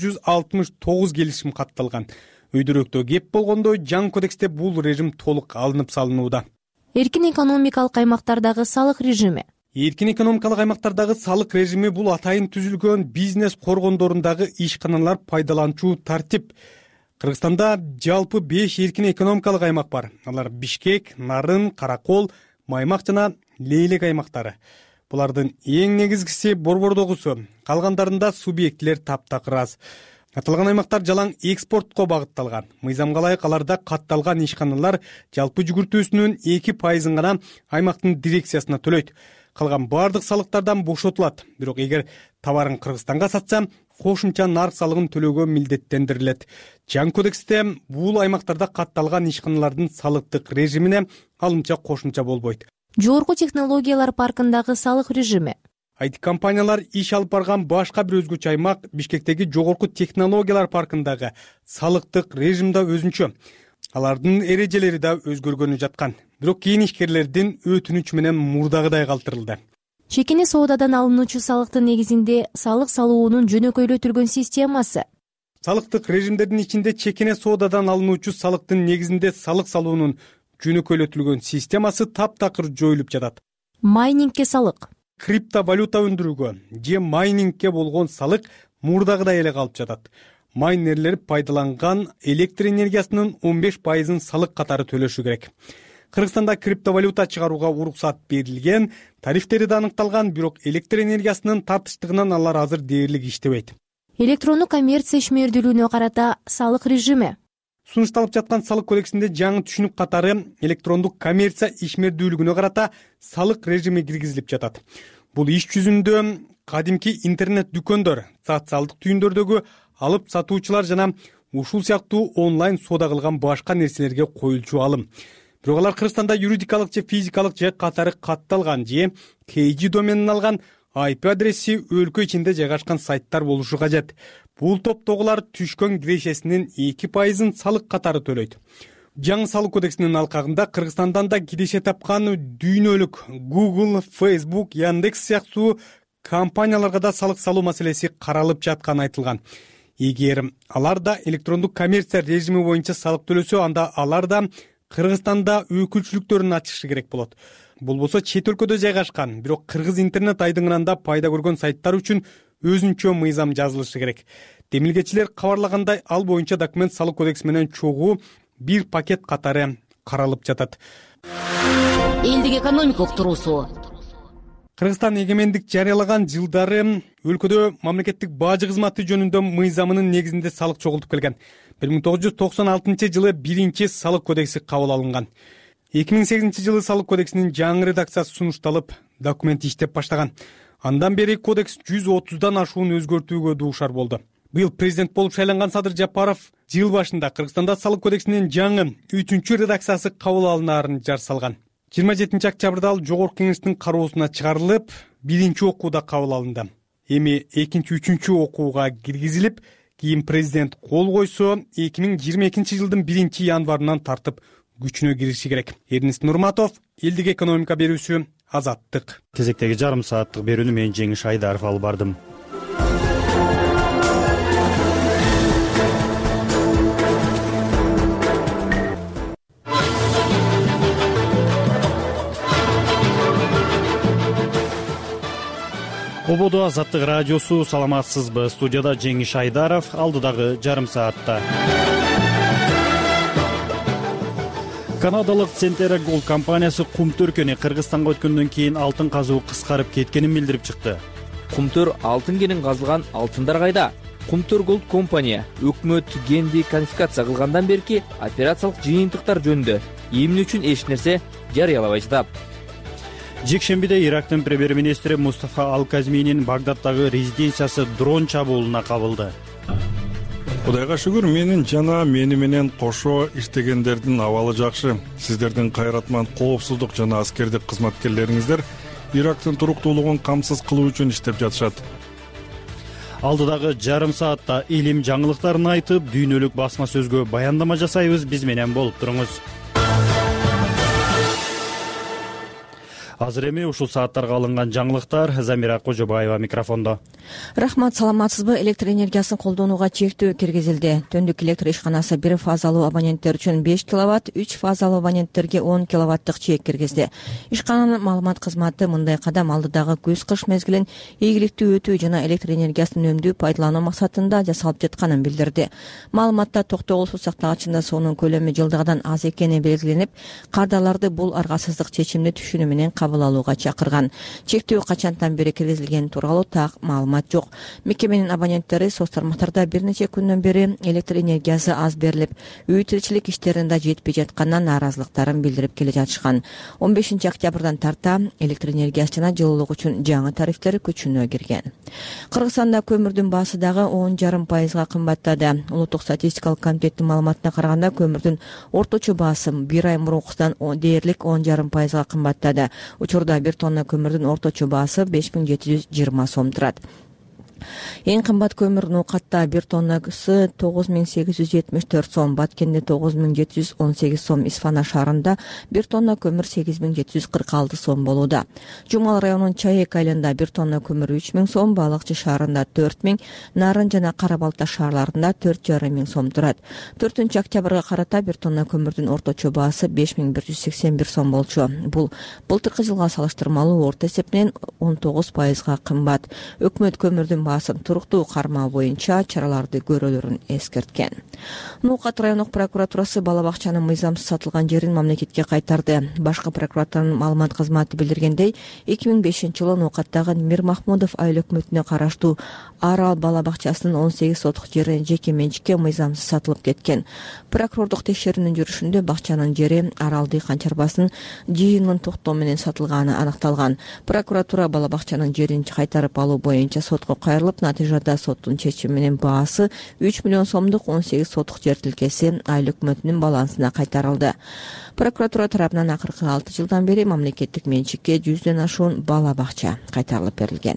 969 келишим катталган. Өйдөрөктө кеп болгондо жаңы кодексте бул режим толук алынып салынууда. Эркин экономикалык аймактардагы салык режими. Эркин экономикалык аймактардагы салык режими бул атайын түзүлгөн бизнес коргондорундагы ишканалар пайдаланчу тартип. Кыргызстанда жалпы 5 эркин экономикалык аймак бар. Алар Бишкек, Нарын, Каракол, Маймак жана Лейлек аймактары. Булардын эң негизгиси Борбордогусу, калгандарында субъектилер таптакыр аз. Аталган аймактар жалаң экспортко багытталган. Мыйзамга ылайык аларда катталган ишканалар жалпы жүгүртүүсүнүн 2%-ын гана аймактын дирекциясына төлөйт. Калган бардык салыктардан бошотулат. Бирок эгер товарын Кыргызстанга сатса, кошумча нарк салыгын төлөөгө милдеттендирилет. Жаңы кодексте бул аймактарда катталган ишканалардын салыктык режимине алымча кошумча болбойт. Жогорку технологиялар паркындагы салык режими. IT компаниялар иш алып барган башка бир өзгөчө аймак Бишкектеги жогорку технологиялар паркындагы салыктык режимда өзүнчө. Алардын эрежелери да өзгөргөнү жаткан. Бирок кийин ишкерлердин өтүнүчү менен мурдагыдай калтырылды. Чекине соодадан алынуучу салыктын негизинде салык салуунун жөнөкөйлөтүлгөн системасы. Салыктык режимдердин ичинде чекине соодадан алынуучу салыктын негизинде салык салуунун жөнөкөйлөтүлгөн системасы таптакыр жоюлуп жатат. Майнингке салык. Криптовалюта өндүрүүгө же майнингке болгон салык мурдагыдай эле калып жатат. Майнерлер пайдаланган электр энергиясынын 15%-ын салык катары төлөшү керек. Кыргызстанда криптовалюта чыгарууга уруксат берилген, тарифтери да аныкталган, бирок электр энергиясынын тартыштыгынан алар азыр дээрлик иштебейт. Электрондук коммерция ишмердүүлүгүнө карата салык режими. Сунушталып жаткан салык кодексинде жаңы түшүнүк катары электрондук коммерция ишмердүүлүгүнө карата салык режими киргизилип жатат. Бул иш жүзүндө кадимки интернет дүкөндөр, социалдык түйүндөрдөгү алып сатуучулар жана ушул сыяктуу онлайн соода кылган башка нерселерге коюлчу алым. Бирок алар Кыргызстанда юридикалык же физикалык же катары катталган же KG доменин алган IP адреси өлкө ичинде жайгашкан сайттар болушу кажет. Бул топтогулар түшкөн кирешесинин 2%-ын салык катары төлөйт. Жаңы салык кодексинин алкагында Кыргызстандан да киреше тапкан дүйнөлүк Google, Facebook, Яндекс сыяктуу компанияларга да салык салуу маселеси каралып жатканы айтылган. Эгер алар да электрондук коммерция режими боюнча салык төлөсө, анда алар да Кыргызстанда өкүлчүлүктөрүн ачышы керек болот. Бул болсо чет өлкөдө жайгашкан, бирок кыргыз интернет айдыңында пайда көргөн сайттар үчүн өзүнчө мыйзам жазылышы керек. Демилгечилер кабарлагандай, ал боюнча документ салык кодекси менен чогуу бир пакет катары каралып жатат. Элдик экономикалык туруусу. Кыргызстан эгемендик жарыялаган жылдары өлкөдө мамлекеттик бажы кызматы жөнүндө мыйзамынын негизинде салык чогултуп келген. 1996 жылы биринчи салык кодекси кабыл алынган. 2008 жылы салык кодексинин жаңы редакциясы сунушталып, документ иштеп баштаган. Андан бери кодекс 130дан ашуун өзгөртүүгө дуушар болду. Быйыл президент болуп шайланган Садыр Жапаров жыл башында Кыргызстанда салык кодексинин жаңы 3-чү редакциясы кабыл алынаарын жар салган. 27 октябрда ал жогорку кеңештин кароосуна чыгарылып, 1-чи окууда кабыл алынды. Эми 2-, 3-чү окууга киргизилип, кийин президент кол койсо 2022 жылдын 1 январынан тартып күчүнө кириши керек. Эрнест Нурматов, Элдик экономика берүүсү, Азаттык. Кезектеги жарым сааттык берүүнү мен Жеңиш Айдаров алып бардым. Ободо Азаттык радиосу, саламатсызбы? Студияда Жеңиш Айдаров, алдыдагы жарым саатта. Канадалык Центера Голд компаниясы Кумтөр-кени Кыргызстанга өткөндөн кийин алтын казуу кыскарып кеткенин билдирип чыкты. Кумтөр алтын кенин казылган алтындар кайда? Кумтөр Голд компания өкмөт кенди конфискация кылгандан берки операциялык жыйынтыктар жөнүндө эмне үчүн эч нерсе жарыялабай жатат. Жекшембиде Ирактын премьер-министри Мустафа Ал-Казминин Багдаддагы резиденциясы дрон чабуулуна кабылды. Кудайга шүгүр, менин жана мени менен кошо иштегендердин абалы жакшы. Сиздердин кайратман коопсуздук жана аскердик кызматкерлериңиздер Ирактын туруктуулугун камсыз кылуу үчүн иштеп жатышат. Алдыдагы жарым саатта илим жаңылыктарын айтып, дүйнөлүк басма сөзгө баяндама жасайбыз. Биз менен болуп туруңуз. Азыр эми ушул сааттарга алынган жаңылыктар. Замира Кожобаева микрофондо. Рахмат, саламатсызбы? Электр энергиясын колдонууга чектөө киргизилди. Төндүк электр ишканасы 1 фазалуу абоненттер үчүн 5 киловатт, 3 фазалуу абоненттерге 10 киловаттык чек киргизди. Ишкананын маалымат кызматы мындай кадам алдыдагы көз-кыш мезгилин ийгиликтүү өтүү жана электр энергиясын үнөмдүү пайдалануу максатында жасалып жатканын билдирди. Маалыматта токтогул суу сактагычында суунун көлөмү жылдагыдан аз экени белгиленип, кардарларды бул аргасыздык чечимди түшүнүү менен кабыл алууга чакырган. Чектөө качантан бери киргизилгени тууралуу так маалымат жок. Мекеменин абоненттери соц тармактарда бир нече күндөн бери электр энергиясы аз берилип, үй тиричилик иштеринде жетпей жаткандан нааразылыктарын билдирип келе жатышкан. 15 октябрдан тарта электр энергиясы жана жылуулук үчүн жаңы тарифтер күчүнө кирген. Кыргызстанда көмүрдүн баасы дагы 10,5% кымбаттады. Улуттук статистикалык комитеттин маалыматына караганда көмүрдүн орточо баасы 1 ай мурункусунан дээрлик 10,5% кымбаттады. Учурда 1 тонна көмүрдүн орточо баасы 5720 сом турат. Эң кымбат көмүр Нукатта 1 тоннасы 9874 сом, Баткенде 9718 сом, Исфана шаарында 1 тонна көмүр 8746 сом болууда. Жумал районунун Чаек айылында 1 тонна көмүр 3000 сом, Балыкчы шаарында 4000, Нарын жана Кара Балта шаарларында 4500 сом турат. 4 октябрга карата 1 тонна көмүрдүн орточо баасы 5181 сом болчу. Бул былтыркы жылга салыштырмалуу орто эсепинен 19% кымбат. Өкмөт көмүрдүн баасын туруктуу кармоо боюнча чараларды көрөлөрүн эскерткен. Нукат райондук прокуратурасы бала бакчанын мыйзамсыз сатылган жерин мамлекетке кайтарды. Башкы прокуратуранын маалымат кызматы билдиргендей, 2005-жылы Нукаттагы Мир Махмудов айыл өкмөтүнө караштуу Арал бала бакчасынын 18 сотук жери жеке менчикке мыйзамсыз сатылып кеткен. Прокурордук текшерүүнүн жүрүшүндө бакчанын жери Арал дыйкан чарбасынын жыйынын токтоо менен сатылганы аныкталган. Прокуратура бала бакчанын жерин кайтарып алуу боюнча сотко кайрылып, натыйжада соттун чечими менен баасы 3 миллион сомдук 18 сотук жер тилкеси айыл өкмөтүнүн балансына кайтарылды. Прокуратура тарабынан акыркы 6 жылдан бери мамлекеттик менчикке 100дөн ашуун бала бакча кайтарылып берилген.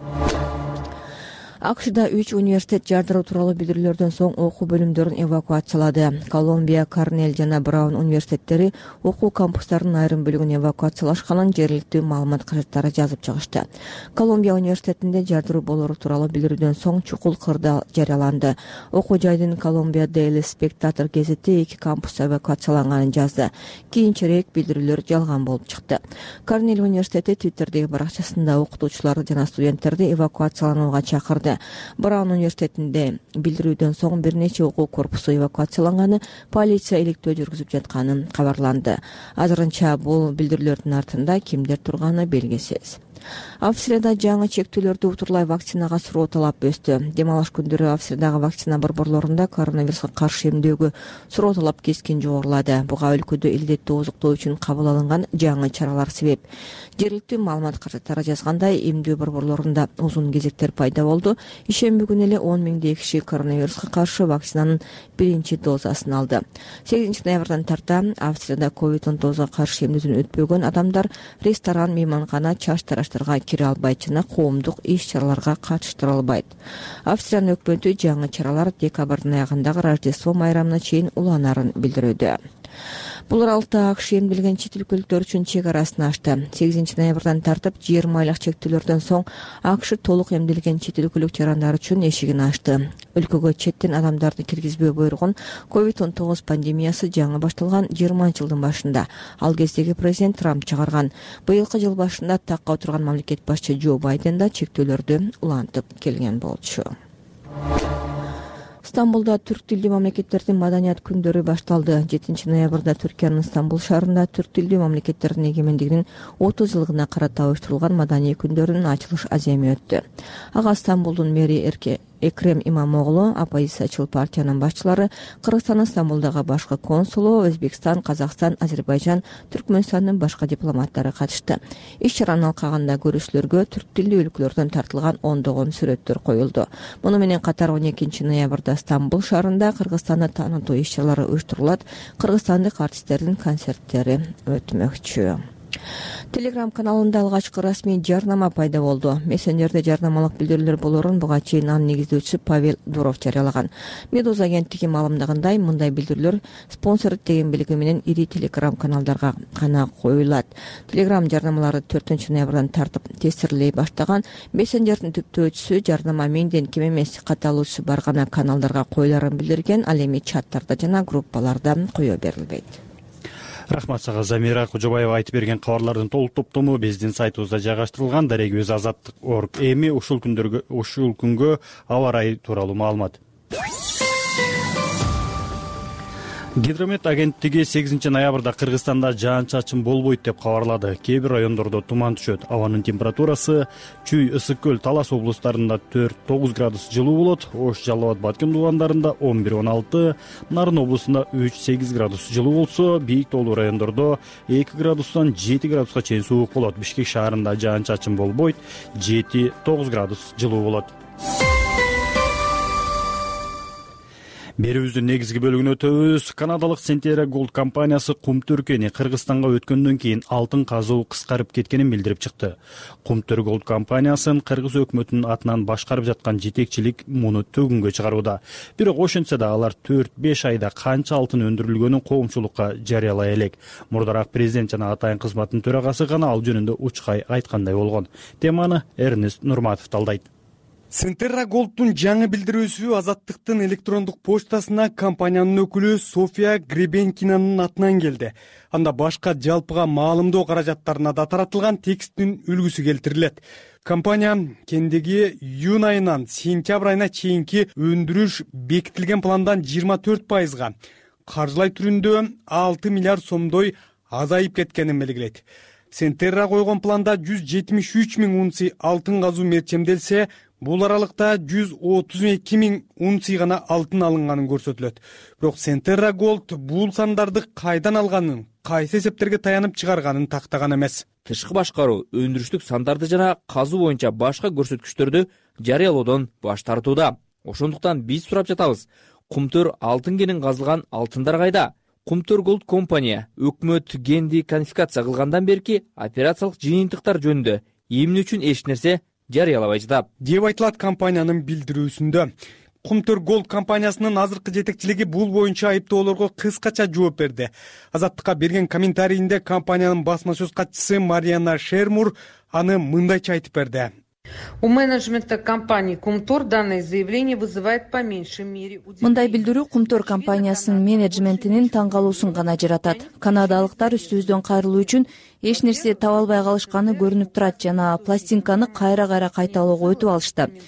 АКШда 3 университет жардыруу тууралуу билдирүүлөрдөн соң окуу бөлүмдөрүн эвакуациялады. Колумбия, Корнель жана Браун университеттери окуу кампустарынын айрым бөлүгүн эвакуациялашканын жергиликтүү маалымат кажеттары жазып чыгышты. Колумбия университетинде жардыруу болору тууралуу билдирүүдөн соң чукул кырдаал жарыяланды. Окуу жайдын Колумбия Daily Spectator гезити 2 кампус эвакуацияланганын жазды. Кийинчерээк билдирүүлөр жалган болуп чыкты. Корнель университети Twitterдеги баракчасында окутуучуларды жана студенттерди эвакуацияланууга чакырды. Браун университетинде билдирүүдөн соң бир нече окуу корпусу эвакуацияланганы, полиция иликтөө жүргүзүп жатканын кабарланды. Азырынча бул билдирүүлөрдүн артында кимдер турганы белгисиз. Австрияда жаңы чектөөлөрдү утурлай вакцинага суроо талап өстү. Дем алыш күндөрү Австриядагы вакцина борборлорунда коронавируска каршы эмдөөгө суроо талап кескин жогорулады. Буга өлкөдө илдетти ооздуктоо үчүн кабыл алынган жаңы чаралар себеп. Жергиликтүү маалымат каражаттары жазгандай, эмдөө борборлорунда узун кезектер пайда болду. Ишемби күнү эле 10 миңдей киши коронавируска каршы вакцинанын биринчи дозасын алды. 8 ноябрдан тарта Австрияда COVID-19 каршы эмдөөдөн өтпөгөн адамдар ресторан, мейманкана, чач тараштарга кире албайт жана коомдук иш-чараларга катыштыра албайт. Австриянын өкмөтү жаңы чаралар декабрдын аягындагы Рождество майрамына чейин уланарын билдирүүдө. Бул аралыкта АКШ эмделген чет өлкөлүктөр үчүн чек арасын ачты. 8 ноябрдан тартып 20 айлык чектөөлөрдөн соң АКШ толук эмделген чет өлкөлүк жарандар үчүн эшигин ачты. Өлкөгө четтен адамдарды киргизбөө буйругун COVID-19 пандемиясы жаңы башталган 20-жылдын башында ал кездеги президент Трамп чыгарган. Быйылкы жыл башында такка отурган мамлекет башчы Джо Байден да чектөөлөрдү улантып келген болчу. Стамбулда түрк тилдүү мамлекеттердин маданият күндөрү башталды. 7 ноябрда Түркиянын Стамбул шаарында түрк тилдүү мамлекеттердин эгемендигинин 30 жылдыгына карата уюштурулган маданий күндөрүнүн ачылыш аземи өттү. Ага Стамбулдун мэри Экрем Имамоглу, оппозициячыл партиянын башчылары, Кыргызстандын Стамбулдагы башкы консулу, Өзбекстан, Казакстан, Азербайжан, Түркмөнстандын башка дипломаттары катышты. Иш-чаранын алкагында көрүүчүлөргө түрк тилдүү өлкөлөрдөн тартылган ондогон сүрөттөр коюлду. Муну менен катар 12 ноябрда Стамбул шаарында Кыргызстанды таанытуу иш-чаралары уюштурулат. Кыргызстандык артисттердин концерттери өтмөкчү. Telegram каналында алгачкы расмий жарнама пайда болду. Мессенджерде жарнамалык билдирүүлөр болорун буга чейин анын негиздөөчүсү Павел Дуров жарыялаган. Медуза агенттиги маалымдагандай, мындай билдирүүлөр спонсор деген белги менен ири Telegram каналдарга гана коюлат. Telegram жарнамалары 4 ноябрдан тартып тестирлей баштаган. Мессенджердин түптөөчүсү жарнама меңден кем эмес каталуусу бар гана каналдарга коюларын билдирген, ал эми чаттарда жана группаларда кое берилбейт. Рахмат сага Замира Кожобаева айтып берген кабарлардын толук топтому биздин сайтыбызда жайгаштырылган. Дарегибиз Азаттык.org. Эми ушул күнгө аба ырайы тууралуу маалымат. Гидромет агенттиги 8 ноябрда Кыргызстанда жаан-чачын болбойт деп кабарлады. Кээ бир райондордо туман түшөт. Абанын температурасы Чүй, Ысык көл, Талас облустарында 4-9 градус жылуу болот. Ош, Жалал Абад, Баткен дубандарында 11-16, Нарын облусунда 3-8 градус жылуу болсо, бийик тоолуу райондордо 2 градустан 7 градуска чейин суук болот. Бишкек шаарында жаан-чачын болбойт, 7-9 градус жылуу болот. Берүүбүздүн негизги бөлүгүнө өтөбүз. Канадалык Centerra Gold компаниясы Кумтөркени Кыргызстанга өткөндөн кийин алтын казуу кыскарып кеткенин билдирип чыкты. Кумтөр Gold компаниясын Кыргыз өкмөтүнүн атынан башкарып жаткан жетекчилик муну төгүнгө чыгарууда. Бирок ошентсе да алар 4-5 айда канча алтын өндүрүлгөнүн коомчулукка жарыялай элек. Мурдараак президент жана атайын кызматтын төрагасы гана ал жөнүндө учкай айткандай болгон. Теманы Эрнест Нурматов талдайт. Centerra Gold'ун жаңы билдирүүсү Азаттыктын электрондук почтасына компаниянын өкүлү София Гребенкинанын атынан келди. Анда башка жалпыга маалымдоо каражаттарына да таратылган тексттин үлгүсү келтирилет. Компания кендеги июнь айынан сентябрь айына чейинки өндүрүш бекитилген пландан 24%, каржылай түрүндө 6 миллиард сомдой азайып кеткенин белгилейт. Centerra койгон планда 173 миң унция алтын казуу мерчемделсе, бул аралыкта 132 миң унция гана алтын алынганын көрсөтүлөт. Бирок Centerra Gold бул сандарды кайдан алганын, кайсы эсептерге таянып чыгарганын тактаган эмес. Тышкы башкаруу өндүрүштүк сандарды жана казуу боюнча башка көрсөткүчтөрдү жарыялоодон баш тартууда. Ошондуктан биз сурап жатабыз. Кумтөр алтын кенин казылган алтындар кайда? Кумтөр Gold компания өкмөт генди конфискация кылгандан берки операциялык жыйынтыктар жөнүндө эмне үчүн эч нерсе жарыялабай жатат деп айтылат компаниянын билдирүүсүндө. Кумтөр Gold компаниясынын азыркы жетекчилиги бул боюнча айыптоолорго кыскача жооп берди. Азаттыкка берген комментарийинде компаниянын басма сөз катчысы Мариана Шермур аны мындайча айтып берди. У менеджмента компании Кумтор данное заявление вызывает по меньшей мере удивление. Мындай билдирүү Кумтор компаниясынын менеджментинин таң калуусун гана жаратат. Канадалыктар үстүбүздөн кайрылуу үчүн эч нерсе таба албай калышканы көрүнүп турат жана пластинканы кайра кайталоого өтүп алышты.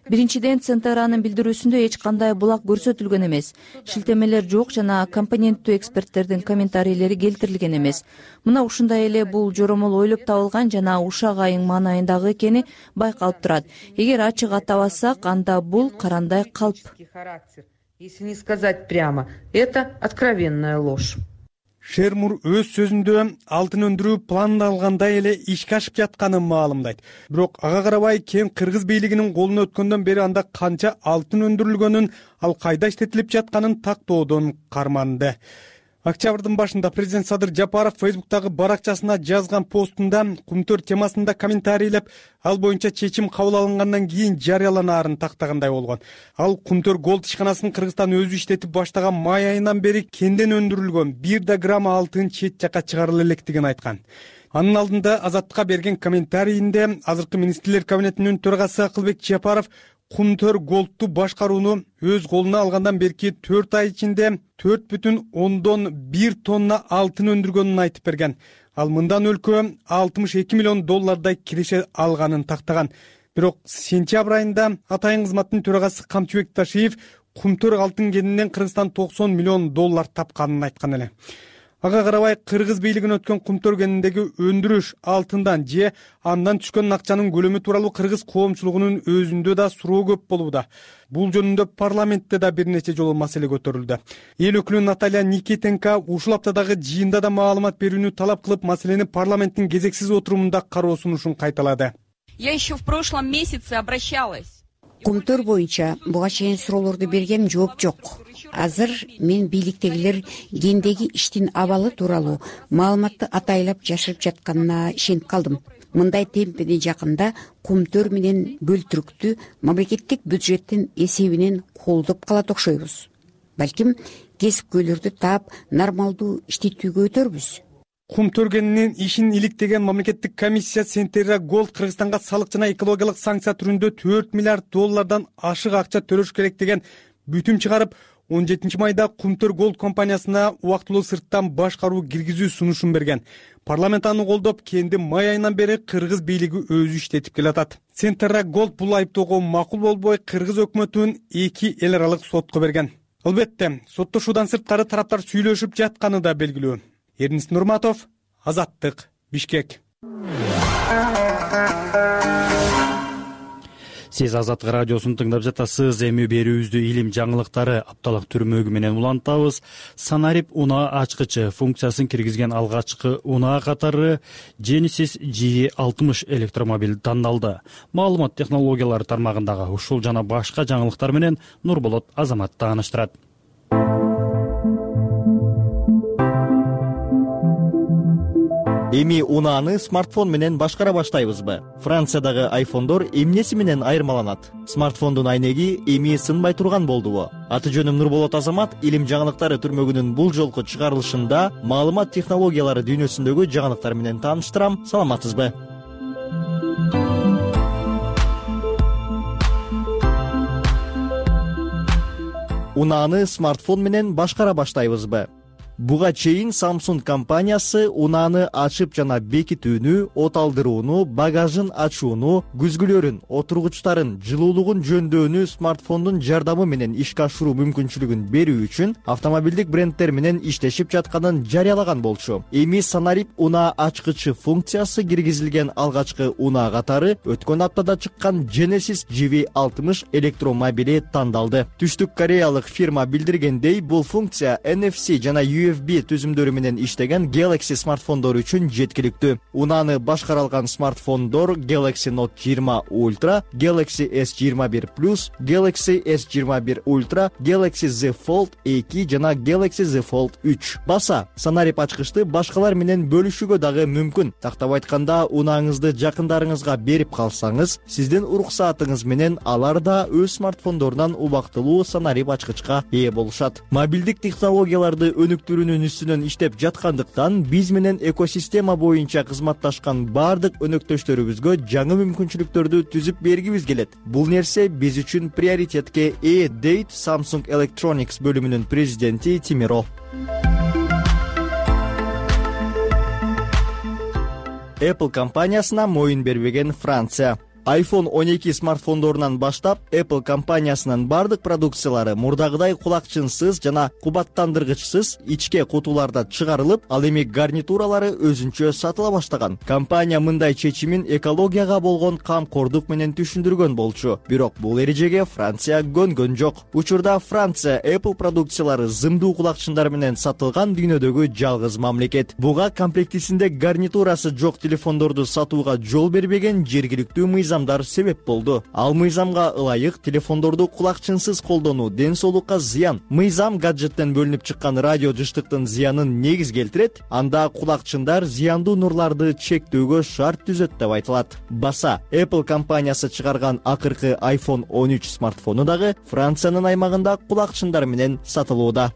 биринчиден цнтранын билдирүүсүндө эч кандай булак көрсөтүлгөн эмес, шилтемелер жок жана компоненттүү эксперттердин комментарийлери келтирилген эмес. Мына ушундай эле бул жоромол ойлоп табылган жана ушак айың маанайындагы экени байкалып турат. Эгер ачык атабасак, анда бул карандай калп. Если не сказать прямо, это откровенная ложь. Шермур өз сөзүндө алтын өндүрүү пландалгандай эле ишке ашып жатканын маалымдайт. Бирок ага карабай кем кыргыз бийлигинин колуна өткөндөн бери анда канча алтын өндүрүлгөнүн, ал кайда иштетилип жатканын тактоодон карманды. Октябрдын башында президент Садыр Жапаров Фейсбуктагы баракчасына жазган постунда кумтөр темасында комментарийлеп, ал боюнча чечим кабыл алынгандан кийин жарыяланаарын тактагандай болгон. Ал кумтөр голд ишканасын Кыргызстан өзү иштетип баштаган май айынан бери кенден өндүрүлгөн 1 грамм алтын чет жакка чыгарыла электигин айткан. Анын алдында Азаттыкка берген комментарийинде азыркы министрлер кабинетинин төрагасы Акылбек Жапаров кумтөр голдту башкарууну өз колуна алгандан берки 4 ай ичинде 4,1 тонна алтын өндүргөнүн айтып берген. Ал мындан өлкө $62 миллион киреше алганын тактаган. Бирок сентябрь айында атайын кызматтын төрагасы Камчыбек Ташиев кумтөр алтын кенинен Кыргызстан $90 миллион тапканын айткан эле. Ага карабай кыргыз бийлигин өткөн кумтөр кениндеги өндүрүш алтындан же андан түшкөн акчанын көлөмү тууралуу кыргыз коомчулугунун өзүндө да суроо көп болууда. Бул жөнүндө парламентте да бир нече жолу маселе көтөрүлдү. Эл өкүлү Наталья Никитенко ушул аптадагы жыйында да маалымат берүүнү талап кылып, маселени парламенттин кезексиз отурумунда кароо сунушун кайталады. Я еще в прошлом месяце обращалась. Кумтөр боюнча буга чейин суроолорду бергем, жооп жок. Азыр мен бийликтегилер кендеги иштин абалы тууралуу маалыматты атайлап жашырып жатканына ишенип калдым. Мындай темпине жакында кумтөр менен бөлтүрүктү мамлекеттик бюджеттин эсебинен колдоп калат окшойбуз. Балким кесипкөйлөрдү таап нормалдуу иштетүүгө өтөрбүз. Кумтөр кенинин ишин иликтеген мамлекеттик комиссия Центерра Голд Кыргызстанга салык жана экологиялык санкция түрүндө $4 миллиард ашык акча төлөш керек деген бүтүм чыгарып, 17 майда Кумтөр Голд компаниясына убактылуу сырттан башкаруу киргизүү сунушун берген. Парламент аны колдоп, кенди май айынан бери кыргыз бийлиги өзү иштетип келатат. Центерра Голд бул айыптоого макул болбой, кыргыз өкмөтүн 2 эл аралык сотко берген. Албетте, соттошуудан сырткары тараптар сүйлөшүп жатканы да белгилүү. Эрнис Нурматов, Азаттык, Бишкек. Сиз Азаттык радиосун тыңдап жатасыз. Эми берүүбүздү илим жаңылыктары апталык түрмөгү менен улантабыз. Санарип унаа ачкычы функциясын киргизген алгачкы унаа катары Genesis G60 электромобиль тандалды. Маалымат технологиялары тармагындагы ушул жана башка жаңылыктар менен Нурболот Азамат тааныштырат. Эми унааны смартфон менен башкара баштайбызбы? Франциядагы айфондор эмнеси менен айырмаланат? Смартфондун айнеги эми сынбай турган болдубу? Аты жөнүм Нурболот Азамат, илим жаңылыктары түрмөгүнүн бул жолку чыгарылышында маалымат технологиялары дүйнөсүндөгү жаңылыктар менен тааныштырам. Саламатсызбы? Унааны смартфон менен башкара баштайбызбы? Буга чейин Samsung компаниясы унааны ачып жана бекитүүнү, от алдырууну, багажын ачууну, күзгүлөрүн, отургучтарын, жылуулугун жөндөөнү смартфондун жардамы менен ишке ашыруу мүмкүнчүлүгүн берүү үчүн автомобилдик бренддер менен иштешип жатканын жарыялаган болчу. Эми Санарип унаа ачкычы функциясы киргизилген алгачкы унаа катары өткөн аптада чыккан Genesis GV60 электромобили тандалды. Түштүк Кореялык фирма билдиргендей, бул функция NFC жана USB түзүмдөрү менен иштеген Galaxy смартфондор үчүн жеткиликтүү. Унааны башкара алган смартфондор Galaxy Note 20 Ultra, Galaxy S21 Plus, Galaxy S21 Ultra, Galaxy Z Fold 2 жана Galaxy Z Fold 3. Баса, Санарип ачкычты башкалар менен бөлүшүүгө дагы мүмкүн. Тактап айтканда, унааңызды жакындарыңызга берип калсаңыз, сиздин уруксаатыңыз менен алар да өз смартфондорунан убактылуу Санарип ачкычка ээ болушат. Мобилдик технологияларды өнүктүрүүнүн үстүнөн иштеп жаткандыктан, биз менен экосистема боюнча кызматташкан бардык өнөктөштөрүбүзгө жаңы мүмкүнчүлүктөрдү түзүп бергибиз келет. Бул нерсе биз үчүн приоритетке ээ, дейт Samsung Electronics бөлүмүнүн президенти Тимиро. Apple компаниясына моюн бербеген Франция. iPhone 12 смартфондорунан баштап Apple компаниясынын бардык продукциялары мурдагыдай кулакчынсыз жана кубаттандыргычсыз ичке кутуларда чыгарылып, ал эми гарнитуралары өзүнчө сатыла баштаган. Компания мындай чечимин экологияга болгон камкордук менен түшүндүргөн болчу. Бирок бул эрежеге Франция көнгөн жок. Учурда Франция Apple продукциялары зымдуу кулакчындар менен сатылган дүйнөдөгү жалгыз мамлекет. Буга комплектисинде гарнитурасы жок телефондорду сатууга жол бербеген жергиликтүү мыйзамдар себеп болду. Ал мыйзамга ылайык телефондорду кулакчынсыз колдонуу ден соолукка зыян. Мыйзам гаджеттен бөлүнүп чыккан радио жыштыктын зыянын негиз келтирет, анда кулакчындар зыяндуу нурларды чектөөгө шарт түзөт деп айтылат. Баса Apple компаниясы чыгарган акыркы iPhone 13 смартфону дагы Франциянын аймагында кулакчындар менен сатылууда.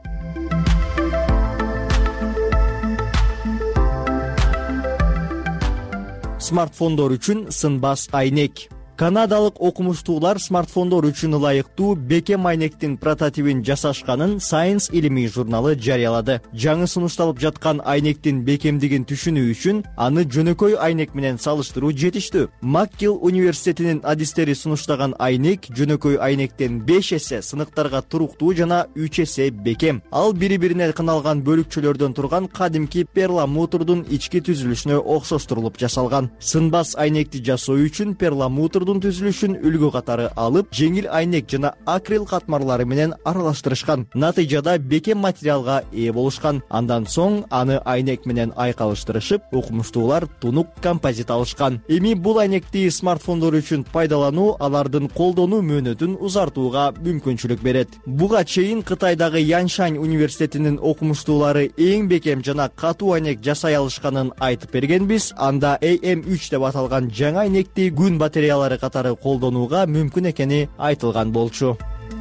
Смартфондор үчүн сынбас айнек. Канадалык окумуштуулар смартфондор үчүн ылайыктуу бекем айнектин прототипин жасашканын Science илимий журналы жарыялады. Жаңы сунушталып жаткан айнектин бекемдигин түшүнүү үчүн аны жөнөкөй айнек менен салыштыруу жетиштүү. Макгилл университетинин адистери сунуштаган айнек жөнөкөй айнектен 5 эсе сыныктарга туруктуу жана 3 эсе бекем. Ал бири-бирине кыналган бөлүкчөлөрдөн турган кадимки перламутрдун ички түзүлүшүнө окшоштурулуп жасалган. Сынбас айнекти жасоо үчүн перламутр түзүлүшүн үлгү катары алып, жеңил айнек жана акрил катмарлары менен аралаштырышкан. Натыйжада бекем материалга ээ болушкан. Андан соң аны айнек менен айкалыштырышып, окумуштуулар тунук композит алышкан. Эми бул айнекти смартфондор үчүн пайдалануу алардын колдонуу мөөнөтүн узартууга мүмкүнчүлүк берет. Буга чейин Кытайдагы Яншань университетинин окумуштуулары эң бекем жана катуу айнек жасай алышканын айтып бергенбиз. Анда AM3 деп аталган жаңы айнекти күн батареялары катары колдонууга мүмкүн экени айтылган болчу.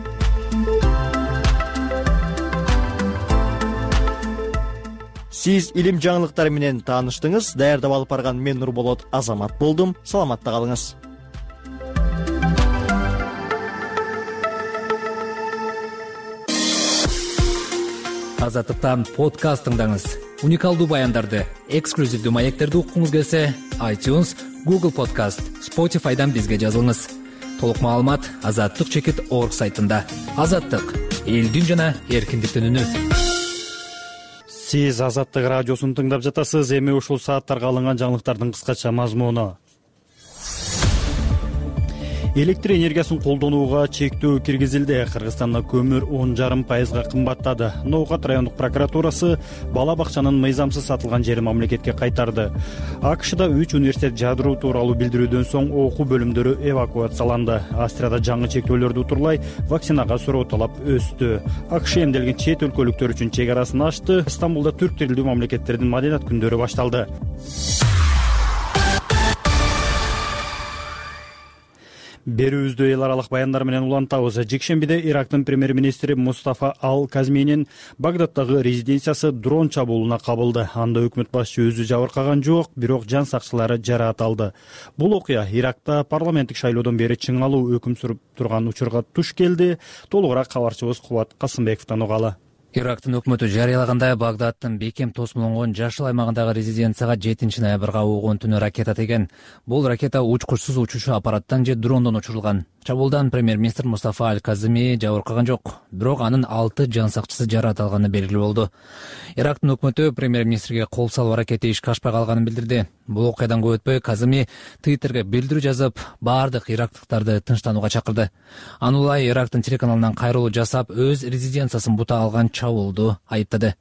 Сиз илим жаңылыктары менен тааныштыңыз. Даярдап алып барган мен Нурболот Азамат болдум. Саламатта калыңыз. Азаттыктан подкаст тыңдаңыз. Уникалдуу баяндарды, эксклюзивдүү маектерди уккуңуз келсе, iTunes, Google Podcast, Spotify'дан бизге жазылыңыз. Толук маалымат azattyk.org сайтында. Азаттык — элдин жана эркиндиктин үнү. Сиз Азаттык радиосун тыңдап жатасыз. Эми ушул сааттарга алынган жаңылыктардын кыскача мазмуну. Электр энергиясын колдонууга чектөө киргизилди. Кыргызстанда көмүр 10,5% кымбаттады. Ноокат райондук прокуратурасы бала бакчанын мыйзамсыз сатылган жерин мамлекетке кайтарды. АКШда 3 университет жадруу тууралуу билдирүүдөн соң окуу бөлүмдөрү эвакуацияланды. Австрияда жаңы чектөөлөрдү утурлай вакцинага суроо талап өстү. АКШ эмделген чет өлкөлүктөр үчүн чек арасын ачты. Стамбулда түрк тилдүү мамлекеттердин маданият күндөрү башталды. Берүүбүздү эл аралык баяндар менен улантабыз. Жекшембиде Ирактын премьер-министри Мустафа Ал-Казминин Багдадтагы резиденциясы дрон чабуулуна кабылды. Анда өкмөт башчы өзү жабыркаган жок, бирок жан сакчылары жараат алды. Бул окуя Иракта парламенттик шайлоодон бери чыңалуу өкүм сүрүп турган учурга туш келди. Толугураак кабарчыбыз Кубат Касымбековдон угалы. Ирактын өкмөтү жарыялагандай Багдадтын бекем тосмолонгон жашыл аймагындагы резиденцияга 7 ноябрга угун түнү ракета тийген. Бул ракета учкучсуз учуучу аппараттан же дрондон учурулган. Чабуулдан премьер-министр Мустафа Ал-Казми жабыркаган жок, бирок анын 6 жан сакчысы жараат алганы белгилүү болду. Ирактын өкмөтү премьер-министрге кол салуу аракети ишке ашпай калганын билдирди. Бул окуядан көп өтпөй Казми Twitterге билдирүү жазып, бардык ирактыктарды тынчтанууга чакырды. Анулай Ирактын телеканалынан кайрылуу жасап, өз резиденциясын бута алган чабуулду айыптады.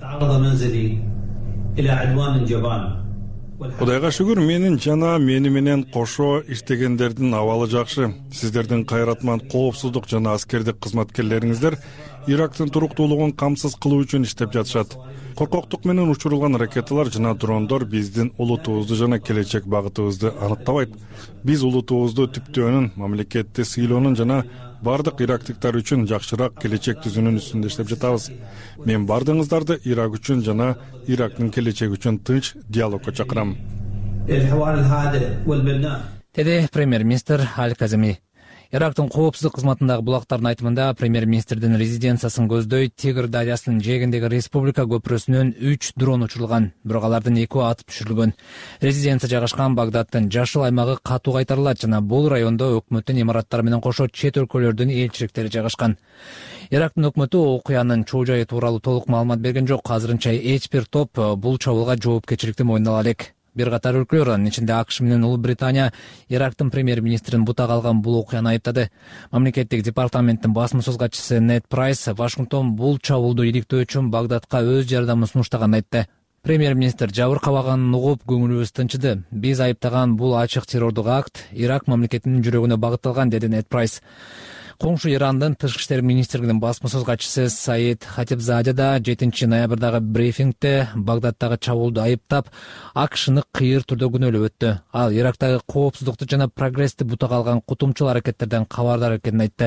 Кудайга шүгүр, менин жана мени менен кошо иштегендердин абалы жакшы. Сиздердин кайратман коопсуздук жана аскердик кызматкерлериңиздер Ирактын туруктуулугун камсыз кылуу үчүн иштеп жатышат. Коркоктук менен учурулган ракеталар жана дрондор биздин улутубузду жана келечек багытыбызды аныктабайт. Биз улутубузду түптөөнүн, мамлекетти сыйлоонун жана бардык ирактыктар үчүн жакшыраак келечек түзүүнүн үстүндө иштеп жатабыз. Мен бардыгыңыздарды Ирак үчүн жана Ирактын келечеги үчүн тынч диалогко чакырам. Деди премьер-министр Ал-Казми. Ирактын коопсуздук кызматындагы булактардын айтымында премьер-министрдин резиденциясын көздөй Тигр дарыясынын жээгиндеги республика көпүрөсүнөн 3 дрон учурулган, бирок алардын 2 атып түшүрүлгөн. Резиденция жайгашкан Багдадтын жашыл аймагы катуу кайтарылат жана бул райондо өкмөттүн имараттары менен кошо чет өлкөлөрдүн элчиликтери жайгашкан. Ирактын өкмөтү окуянын чоо жайы тууралуу толук маалымат берген жок. Азырынча эч бир топ бул чабуулга жоопкерчиликти мойнуна ала элек. Бир катар өлкөлөр, анын ичинде АКШ менен Улуу Британия, Ирактын премьер-министрин бутак алган бул окуяны айыптады. Мамлекеттик департаменттин басма-сөз катчысы Нед Прайс Вашингтон бул чабуулду иликтөө үчүн Багдадка өз жардамын сунуштаганын айтты. Премьер-министр жабыр кабаганын угуп көңүлүбүз тынчыды. Биз айыптаган бул ачык террордук акт Ирак мамлекетинин жүрөгүнө багытталган, деди Нед Прайс. Коңшу Ирандын тышкы иштер министрлигинин басма-сөз катчысы Саид Хатибзаде да 7 ноябрдагы брифингде Багдадтагы чабуулду айыптап, АКШны кыйыр түрдө күнөөлөп өттү. Ал Ирактагы коопсуздукту жана прогрессти бутак алган кутумчул аракеттерден кабардар экенин айтты.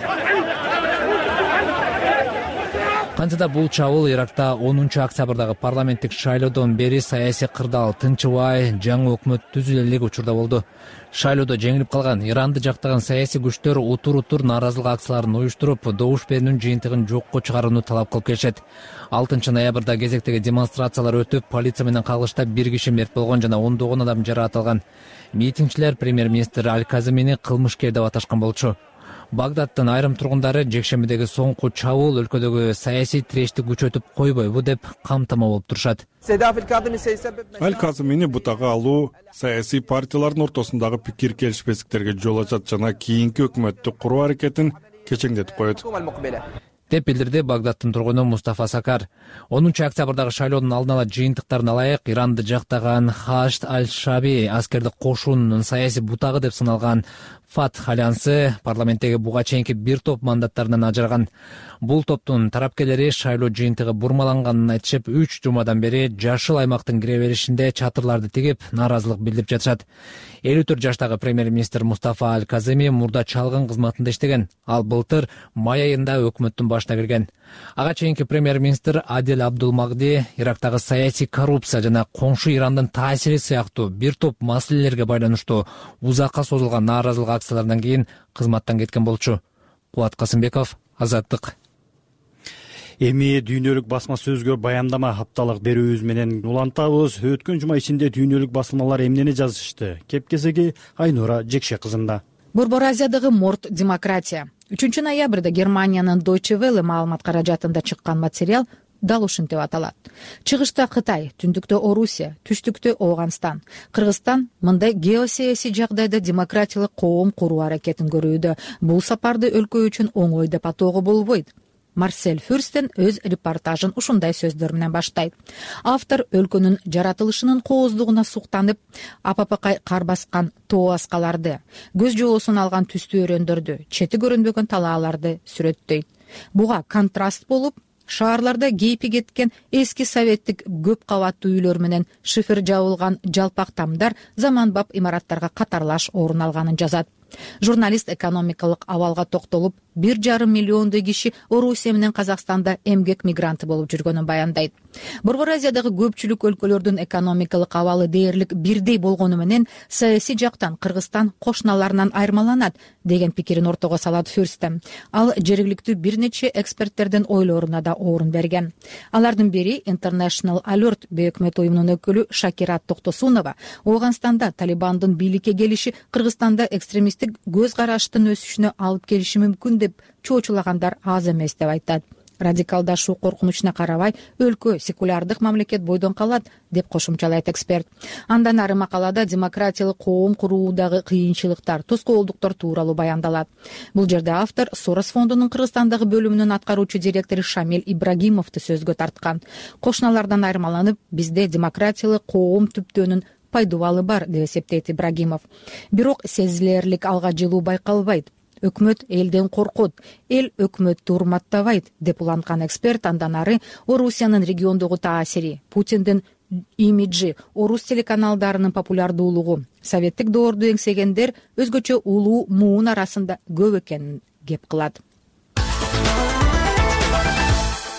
Кантсе да бул чабуул Иракта 10 октябрдагы парламенттик шайлоодон бери саясий кырдаал тынчыбай жаңы өкмөт түзүлө элек учурда болду. Шайлоодо жеңилип калган Иранды жактаган саясий күчтөр утур нааразылык акцияларын уюштуруп, добуш берүүнүн жыйынтыгын жокко чыгарууну талап кылып келишет. 6 ноябрда кезектеги демонстрациялар өтүп, полиция менен кагылыштап 1 киши мерт болгон жана 10 адам жаракат алган. Митингчилер премьер-министр Аль-Казимини кылмышкер деп аташкан болчу. Багдадтын айрым тургундары жекшембидеги соңку чабуул өлкөдөгү саясий тирешти күчөтүп койбойбу деп камтама болуп турушат. Аль-Казимини бутага алуу саясий партиялардын ортосундагы пикир келишпестиктерге жол ачат жана кийинки өкмөттү куруу аракетин кечеңдетип коет, деп билдирди Багдадтын тургуну Мустафа Сакар. 10 октябрдагы шайлоодун алдын ала жыйынтыктарын алайык, Иранды жактаган Хашд аль-Шаби аскердик кошуунун саясий бутагы деп саналган Фатх альянсы парламенттеги буга чейинки бир топ мандаттарынан ажыраган. Бул топтун тарапкерлери шайлоо жыйынтыгы бурмаланганын айтышып, 3 жумадан бери жашыл аймактын кире беришинде чатырларды тигип, нааразылык билдирип жатышат. 54 жаштагы премьер-министр Мустафа Аль-Казими мурда чалгын кызматында иштеген. Ал былтыр май айында өкмөттүн башына кирген. Ага чейинки премьер-министр Адил Абдулмагди Ирактагы саясий коррупция жана коңшу Ирандын таасири сыяктуу бир топ маселелерге байланыштуу узакка созулган нааразылык акциялардан кийин кызматтан кеткен болчу. Кубат Касымбеков, Азаттык. Эми дүйнөлүк басма сөзгө баяндама хапталык берүүбүз менен улантабыз. Өткөн жума ичинде дүйнөлүк басылмалар эмнени жазышты? Кепкесеги Айнура Жекше кызында. Борбор Азиядагы морт демократия. 3 ноябрда Германиянын Deutsche Welle маалымат каражатында чыккан материал дал ушинтип аталат. Чыгышта Кытай, түндүктө Орусия, түштүктө Ооганстан, Кыргызстан мындай геосаясий жагдайда демократиялык коом куруу аракетин көрүүдө. Бул сапарды өлкө үчүн оңой деп атоого болбойт. Марсель Фюрстен өз репортажын ушундай сөздөр менен баштайт. Автор өлкөнүн жаратылышынын кооздугуна суктанып, апапакай кар баскан тоо аскаларды, көз жоосун алган түстүү өрөөндөрдү, чети көрүнбөгөн талааларды сүрөттөйт. Буга контраст болуп, шаарларда кейпи кеткен эски советтик көп кабаттуу үйлөр менен шифер жабылган жалпак тамдар заманбап имараттарга катарлаш орун алганын жазат. Журналист экономикалык абалга токтолуп, 1,5 миллиондой киши Орусия менен Казакстанда эмгек мигранты болуп жүргөнүн баяндайт. Борбор Азиядагы көпчүлүк өлкөлөрдүн экономикалык абалы дээрлик бирдей болгону менен саясий жактан Кыргызстан кошуналарынан айырмаланат деген пикирин ортого салат Фюрстен. Ал жергиликтүү бир нече эксперттердин ойлоруна да орун берген. Алардын бири International Alert бейөкмөт уюмунун өкүлү Шакира Токтосунова Ооганстанда Талибандын бийликке келиши Кыргызстанда экстремисттик көз караштын өсүшүнө алып келиши мүмкүн деп чоочулагандар аз эмес деп айтат. Радикалдашуу коркунучуна карабай, өлкө секулярдык мамлекет бойдон калат деп кошумчалайт эксперт. Андан ары макалада демократиялык коом куруудагы кыйынчылыктар, тоскоолдуктар тууралуу баяндалат. Бул жерде автор Сорос фондунун Кыргызстандагы бөлүмүнүн аткаруучу директору Шамил Ибрагимовду сөзгө тарткан. Кошуналардан айырмаланып, бизде демократиялык коом түптөөнүн пайдубалы бар деп эсептейт Ибрагимов. Бирок сезилерлик алга жылуу байкалбайт. Өкмөт элден коркот, эл өкмөттү урматтабайт деп уланткан эксперт андан ары Орусиянын региондогу таасири, Путиндин имиджи, орус телеканалдарынын популярдуулугу, советтик доорду эңсегендер өзгөчө улуу муун арасында көп экенин кеп кылат.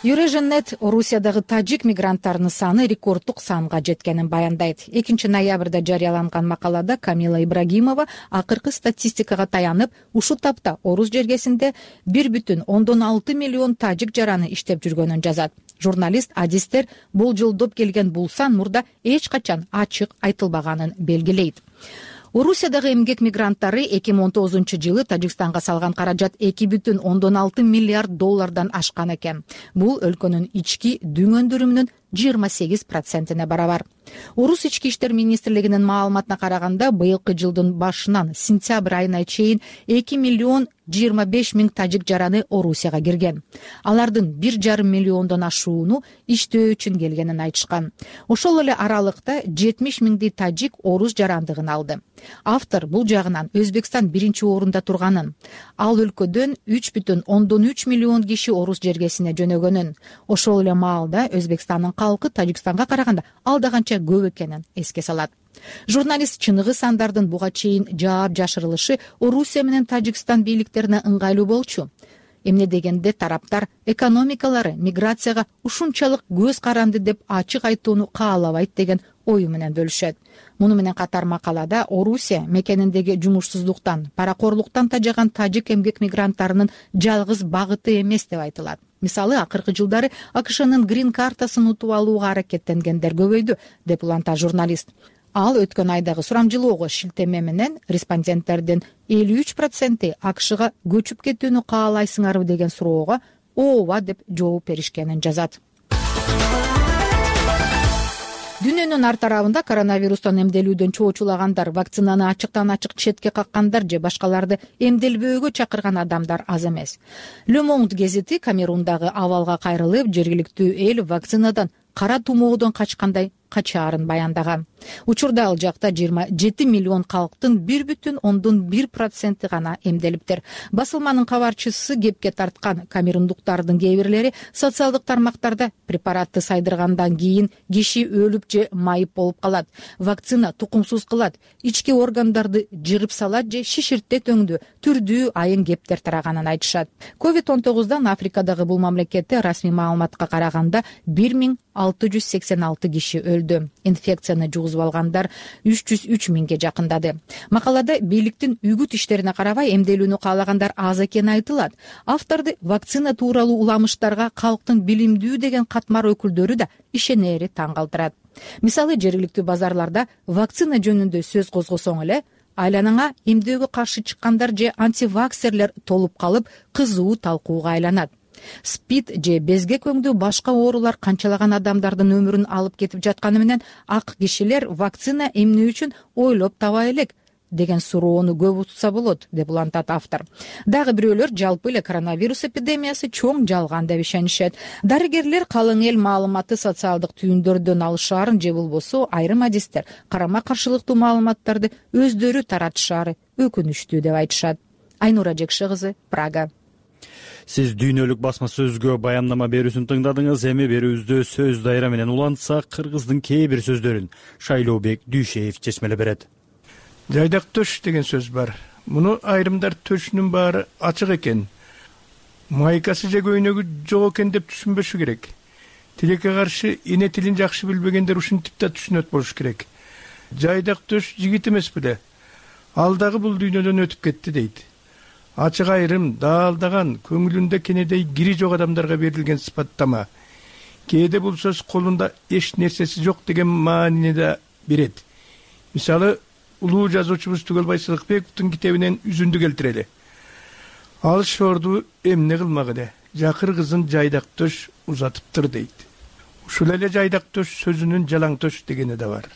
Eurasian.net Орусиядагы тажик мигранттарынын саны рекорддук санга жеткенин баяндайт. 2-ноябрда жарыяланган макалада Камила Ибрагимова акыркы статистикага таянып, ушул тапта Орус жергесинде 1,6 миллион тажик жараны иштеп жүргөнүн жазат. Журналист адистер болжолдоп келген бул сан мурда эч качан ачык айтылбаганын белгилейт. Орусиядагы эмгек мигранттары 2019-жылы Тажикстанга салган каражат 2,6 миллиард доллардан ашкан экен. Бул өлкөнүн ички дүң өндүрүмүнүн 28%-ине барабар. Орус ички иштер министрлигинин маалыматына караганда, быйылкы жылдын башынан сентябрь айына чейин 2 миллион 25 миң тажик жараны Орусияга кирген. Алардын 1,5 миллиондон ашууну иштөө үчүн келгенин айтышкан. Ошол эле аралыкта 70 миңдей тажик орус жарандыгын алды. Автор бул жагынан Өзбекстан биринчи орунда турганын, ал өлкөдөн 3,3 миллион киши орус жергесине жөнөгөнүн, ошол эле маалда Өзбекстандын калкы Тажикстанга караганда алда канча көп экенин эске салат. Журналист чыныгы сандардын буга чейин жаап жашырылышы Орусия менен Тажикстан бийликтерине ыңгайлуу болчу. Эмне дегенде тараптар экономикалары миграцияга ушунчалык көз каранды деп ачык айтууну каалабайт деген ою менен бөлүшөт. Муну менен катар макалада Орусия мекениндеги жумушсуздуктан, паракорлуктан тажаган тажик эмгек мигранттарынын жалгыз багыты эмес деп айтылат. Мисалы, акыркы жылдары АКШнын грин картасын утуп алууга аракеттенгендер көбөйдү, деп уланта журналист. Ал өткөн айдагы сурамжылоого шилтеме менен респонденттердин 53% АКШга көчүп кетүүнү каалайсыңарбы деген суроого ооба деп жооп беришкенин жазат. Дүйнөнүн ар тарабында коронавирустан эмделүүдөн чоочулагандар, вакцинаны ачыктан ачык четке каккандар же башкаларды эмделбөөгө чакырган адамдар аз эмес. Le Monde гезити Камерундагы абалга кайрылып, жергиликтүү эл вакцинадан кара тумоодон качкандай качаарын баяндаган. Учурда ал жакта 27 миллион калктын 1,1% гана эмделиптир. Басылманын кабарчысы кепке тарткан камерундуктардын кээ бирлери социалдык тармактарда препаратты сайдыргандан кийин киши өлүп же майып болуп калат, вакцина тукумсуз кылат, ички органдарды жырып салат же шиширтет өңдү, түрдүү айын кептер тараганын айтышат. COVID-19дан Африкадагы бул мамлекетте расмий маалыматка караганда 1686 киши өлдү. Инфекцияны жугузуп алгандар 303 миңге жакындады. Макалада бийликтин үгүт иштерине карабай эмделүүнү каалагандар аз экени айтылат. Авторду вакцина тууралуу уламыштарга калктын билимдүү деген катмар өкүлдөрү да ишенери таң калтырат. Мисалы, жергиликтүү базарларда вакцина жөнүндө сөз козгосоң эле, айланаңа эмдөөгө каршы чыккандар же антиваксерлер толуп калып, кызуу талкууга айланат. СПИД же безгек өңдүү башка оорулар канчалаган адамдардын өмүрүн алып кетип жатканы менен ак кишилер вакцина эмне үчүн ойлоп таба элек деген суроону көп утса болот, деп улантат автор. Дагы бирөөлөр жалпы эле коронавирус эпидемиясы чоң жалган деп ишенишет. Дарыгерлер калың эл маалыматты социалдык түйүндөрдөн алышаарын же болбосо айрым адистер карама каршылыктуу маалыматтарды өздөрү таратышаары өкүнүчтүү деп айтышат. Айнура Жекши кызы, Прага. Сиз дүйнөлүк басма сөзгө баяндама берүүсүн тыңдадыңыз. Эми берүүбүздө сөз дайра менен улантсак, кыргыздын кээ бир сөздөрүн Шайлообек Дүйшеев чечмелеп берет. Жайдак төш деген сөз бар. Муну айрымдар төшүнүн баары ачык экен. Майкасы же көйнөгү жок экен деп түшүнбөшү керек. Тилекке каршы эне тилин жакшы билбегендер ушинтип да түшүнөт болуш керек. Жайдак төш жигит эмес беле. Ал дагы бул дүйнөдөн өтүп кетти дейт. Ачык айрым, даалдаган, көңүлүндө кенедей кири жок адамдарга берилген сыпаттама. Кээде бул сөз колунда эч нерсеси жок деген маанини да берет. Мисалы, улуу жазуучубуз Түгөлбай Сыдыкбековдун китебинен үзүндү келтирели. Ал шорду эмне кылмак эле, жакыр кызын жайдак төш узатыптыр дейт. Ушул эле жайдак төш сөзүнүн жалаң төш дегени да бар.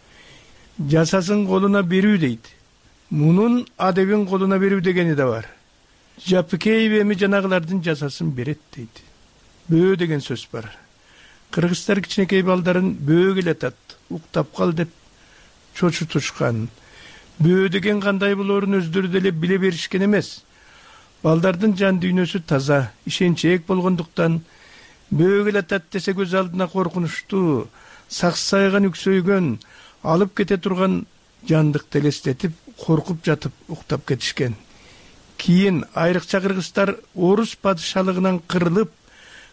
Жасасын колуна берүү дейт. Мунун адебин колуна берүү дегени да бар. Жапыкеев эми жанагылардын жасасын берет дейт. Бөө деген сөз бар. Кыргыздар кичинекей балдарын бөө келатат, уктап кал деп чочутушкан. Бөө деген кандай болоорун өздөрү деле биле беришкен эмес. Балдардын жан дүйнөсү таза, ишенчээк болгондуктан бөө келатат десе көз алдына коркунучтуу, саксайган үксөйгөн, алып кете турган жандыкты элестетип, коркуп жатып уктап кетишкен. Кийин айрыкча кыргыздар орус падышалыгынан кырылып,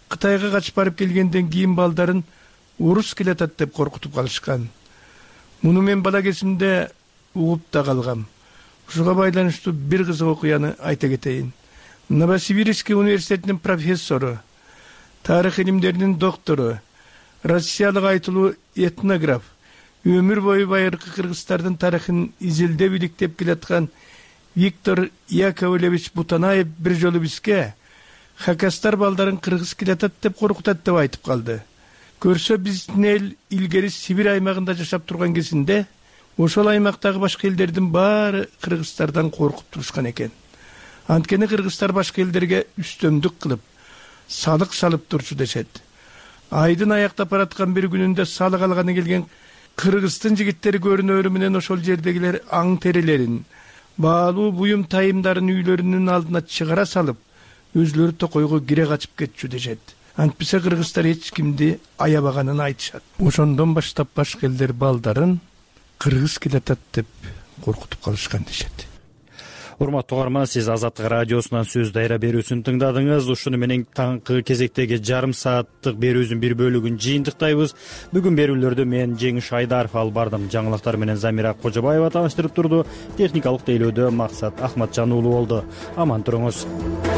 Кытайга качып барып келгенден кийин балдарын урус келатат деп коркутуп калышкан. Муну мен бала кезимде угуп да калгам. Ушуга байланыштуу бир кызык окуяны айта кетейин. Новосибирский университетинин профессору, тарых илимдеринин доктору, Россиялык айтылуу этнограф, өмүр бою байыркы кыргыздардын тарыхын изилдеп иликтеп келаткан Виктор Яковлевич Бутанаев бир жолу бизге хакастар балдарын кыргыз келатат деп коркутат деп айтып калды. Көрсө биздин эл илгери Сибирь аймагында жашап турган кезинде ошол аймактагы башка элдердин баары кыргыздардан коркуп турушкан экен. Анткени кыргыздар башка элдерге үстөмдүк кылып, салык салып турчу дешет. Айдын аяктап бараткан бир күнүндө салык алганы келген кыргыздын жигиттери көрүнөрү менен ошол жердегилер аң терелерин, баалуу буюм тайымдарын үйлөрүнүн алдына чыгара салып, өзлөрү токойго кире качып кетчү дешет. Антпесе кыргыздар эч кимди аябаганын айтышат. Ошондон баштап башка элдер балдарын кыргыз келатат деп коркутуп калышкан дешет. Урматтуу угарман, сиз Азаттык радиосунан сөз дайра берүүсүн тыңдадыңыз. Ушуну менен таңкы кезектеги жарым сааттык берүүбүздүн бир бөлүгүн жыйынтыктайбыз. Бүгүн берүүлөрдү мен Жеңиш Айдаров алып бардым. Жаңылыктар менен Замира Кожобаева тааныштырып турду. Техникалык тейлөөдө Максат Ахматжан уулу болду. Аман туруңуз.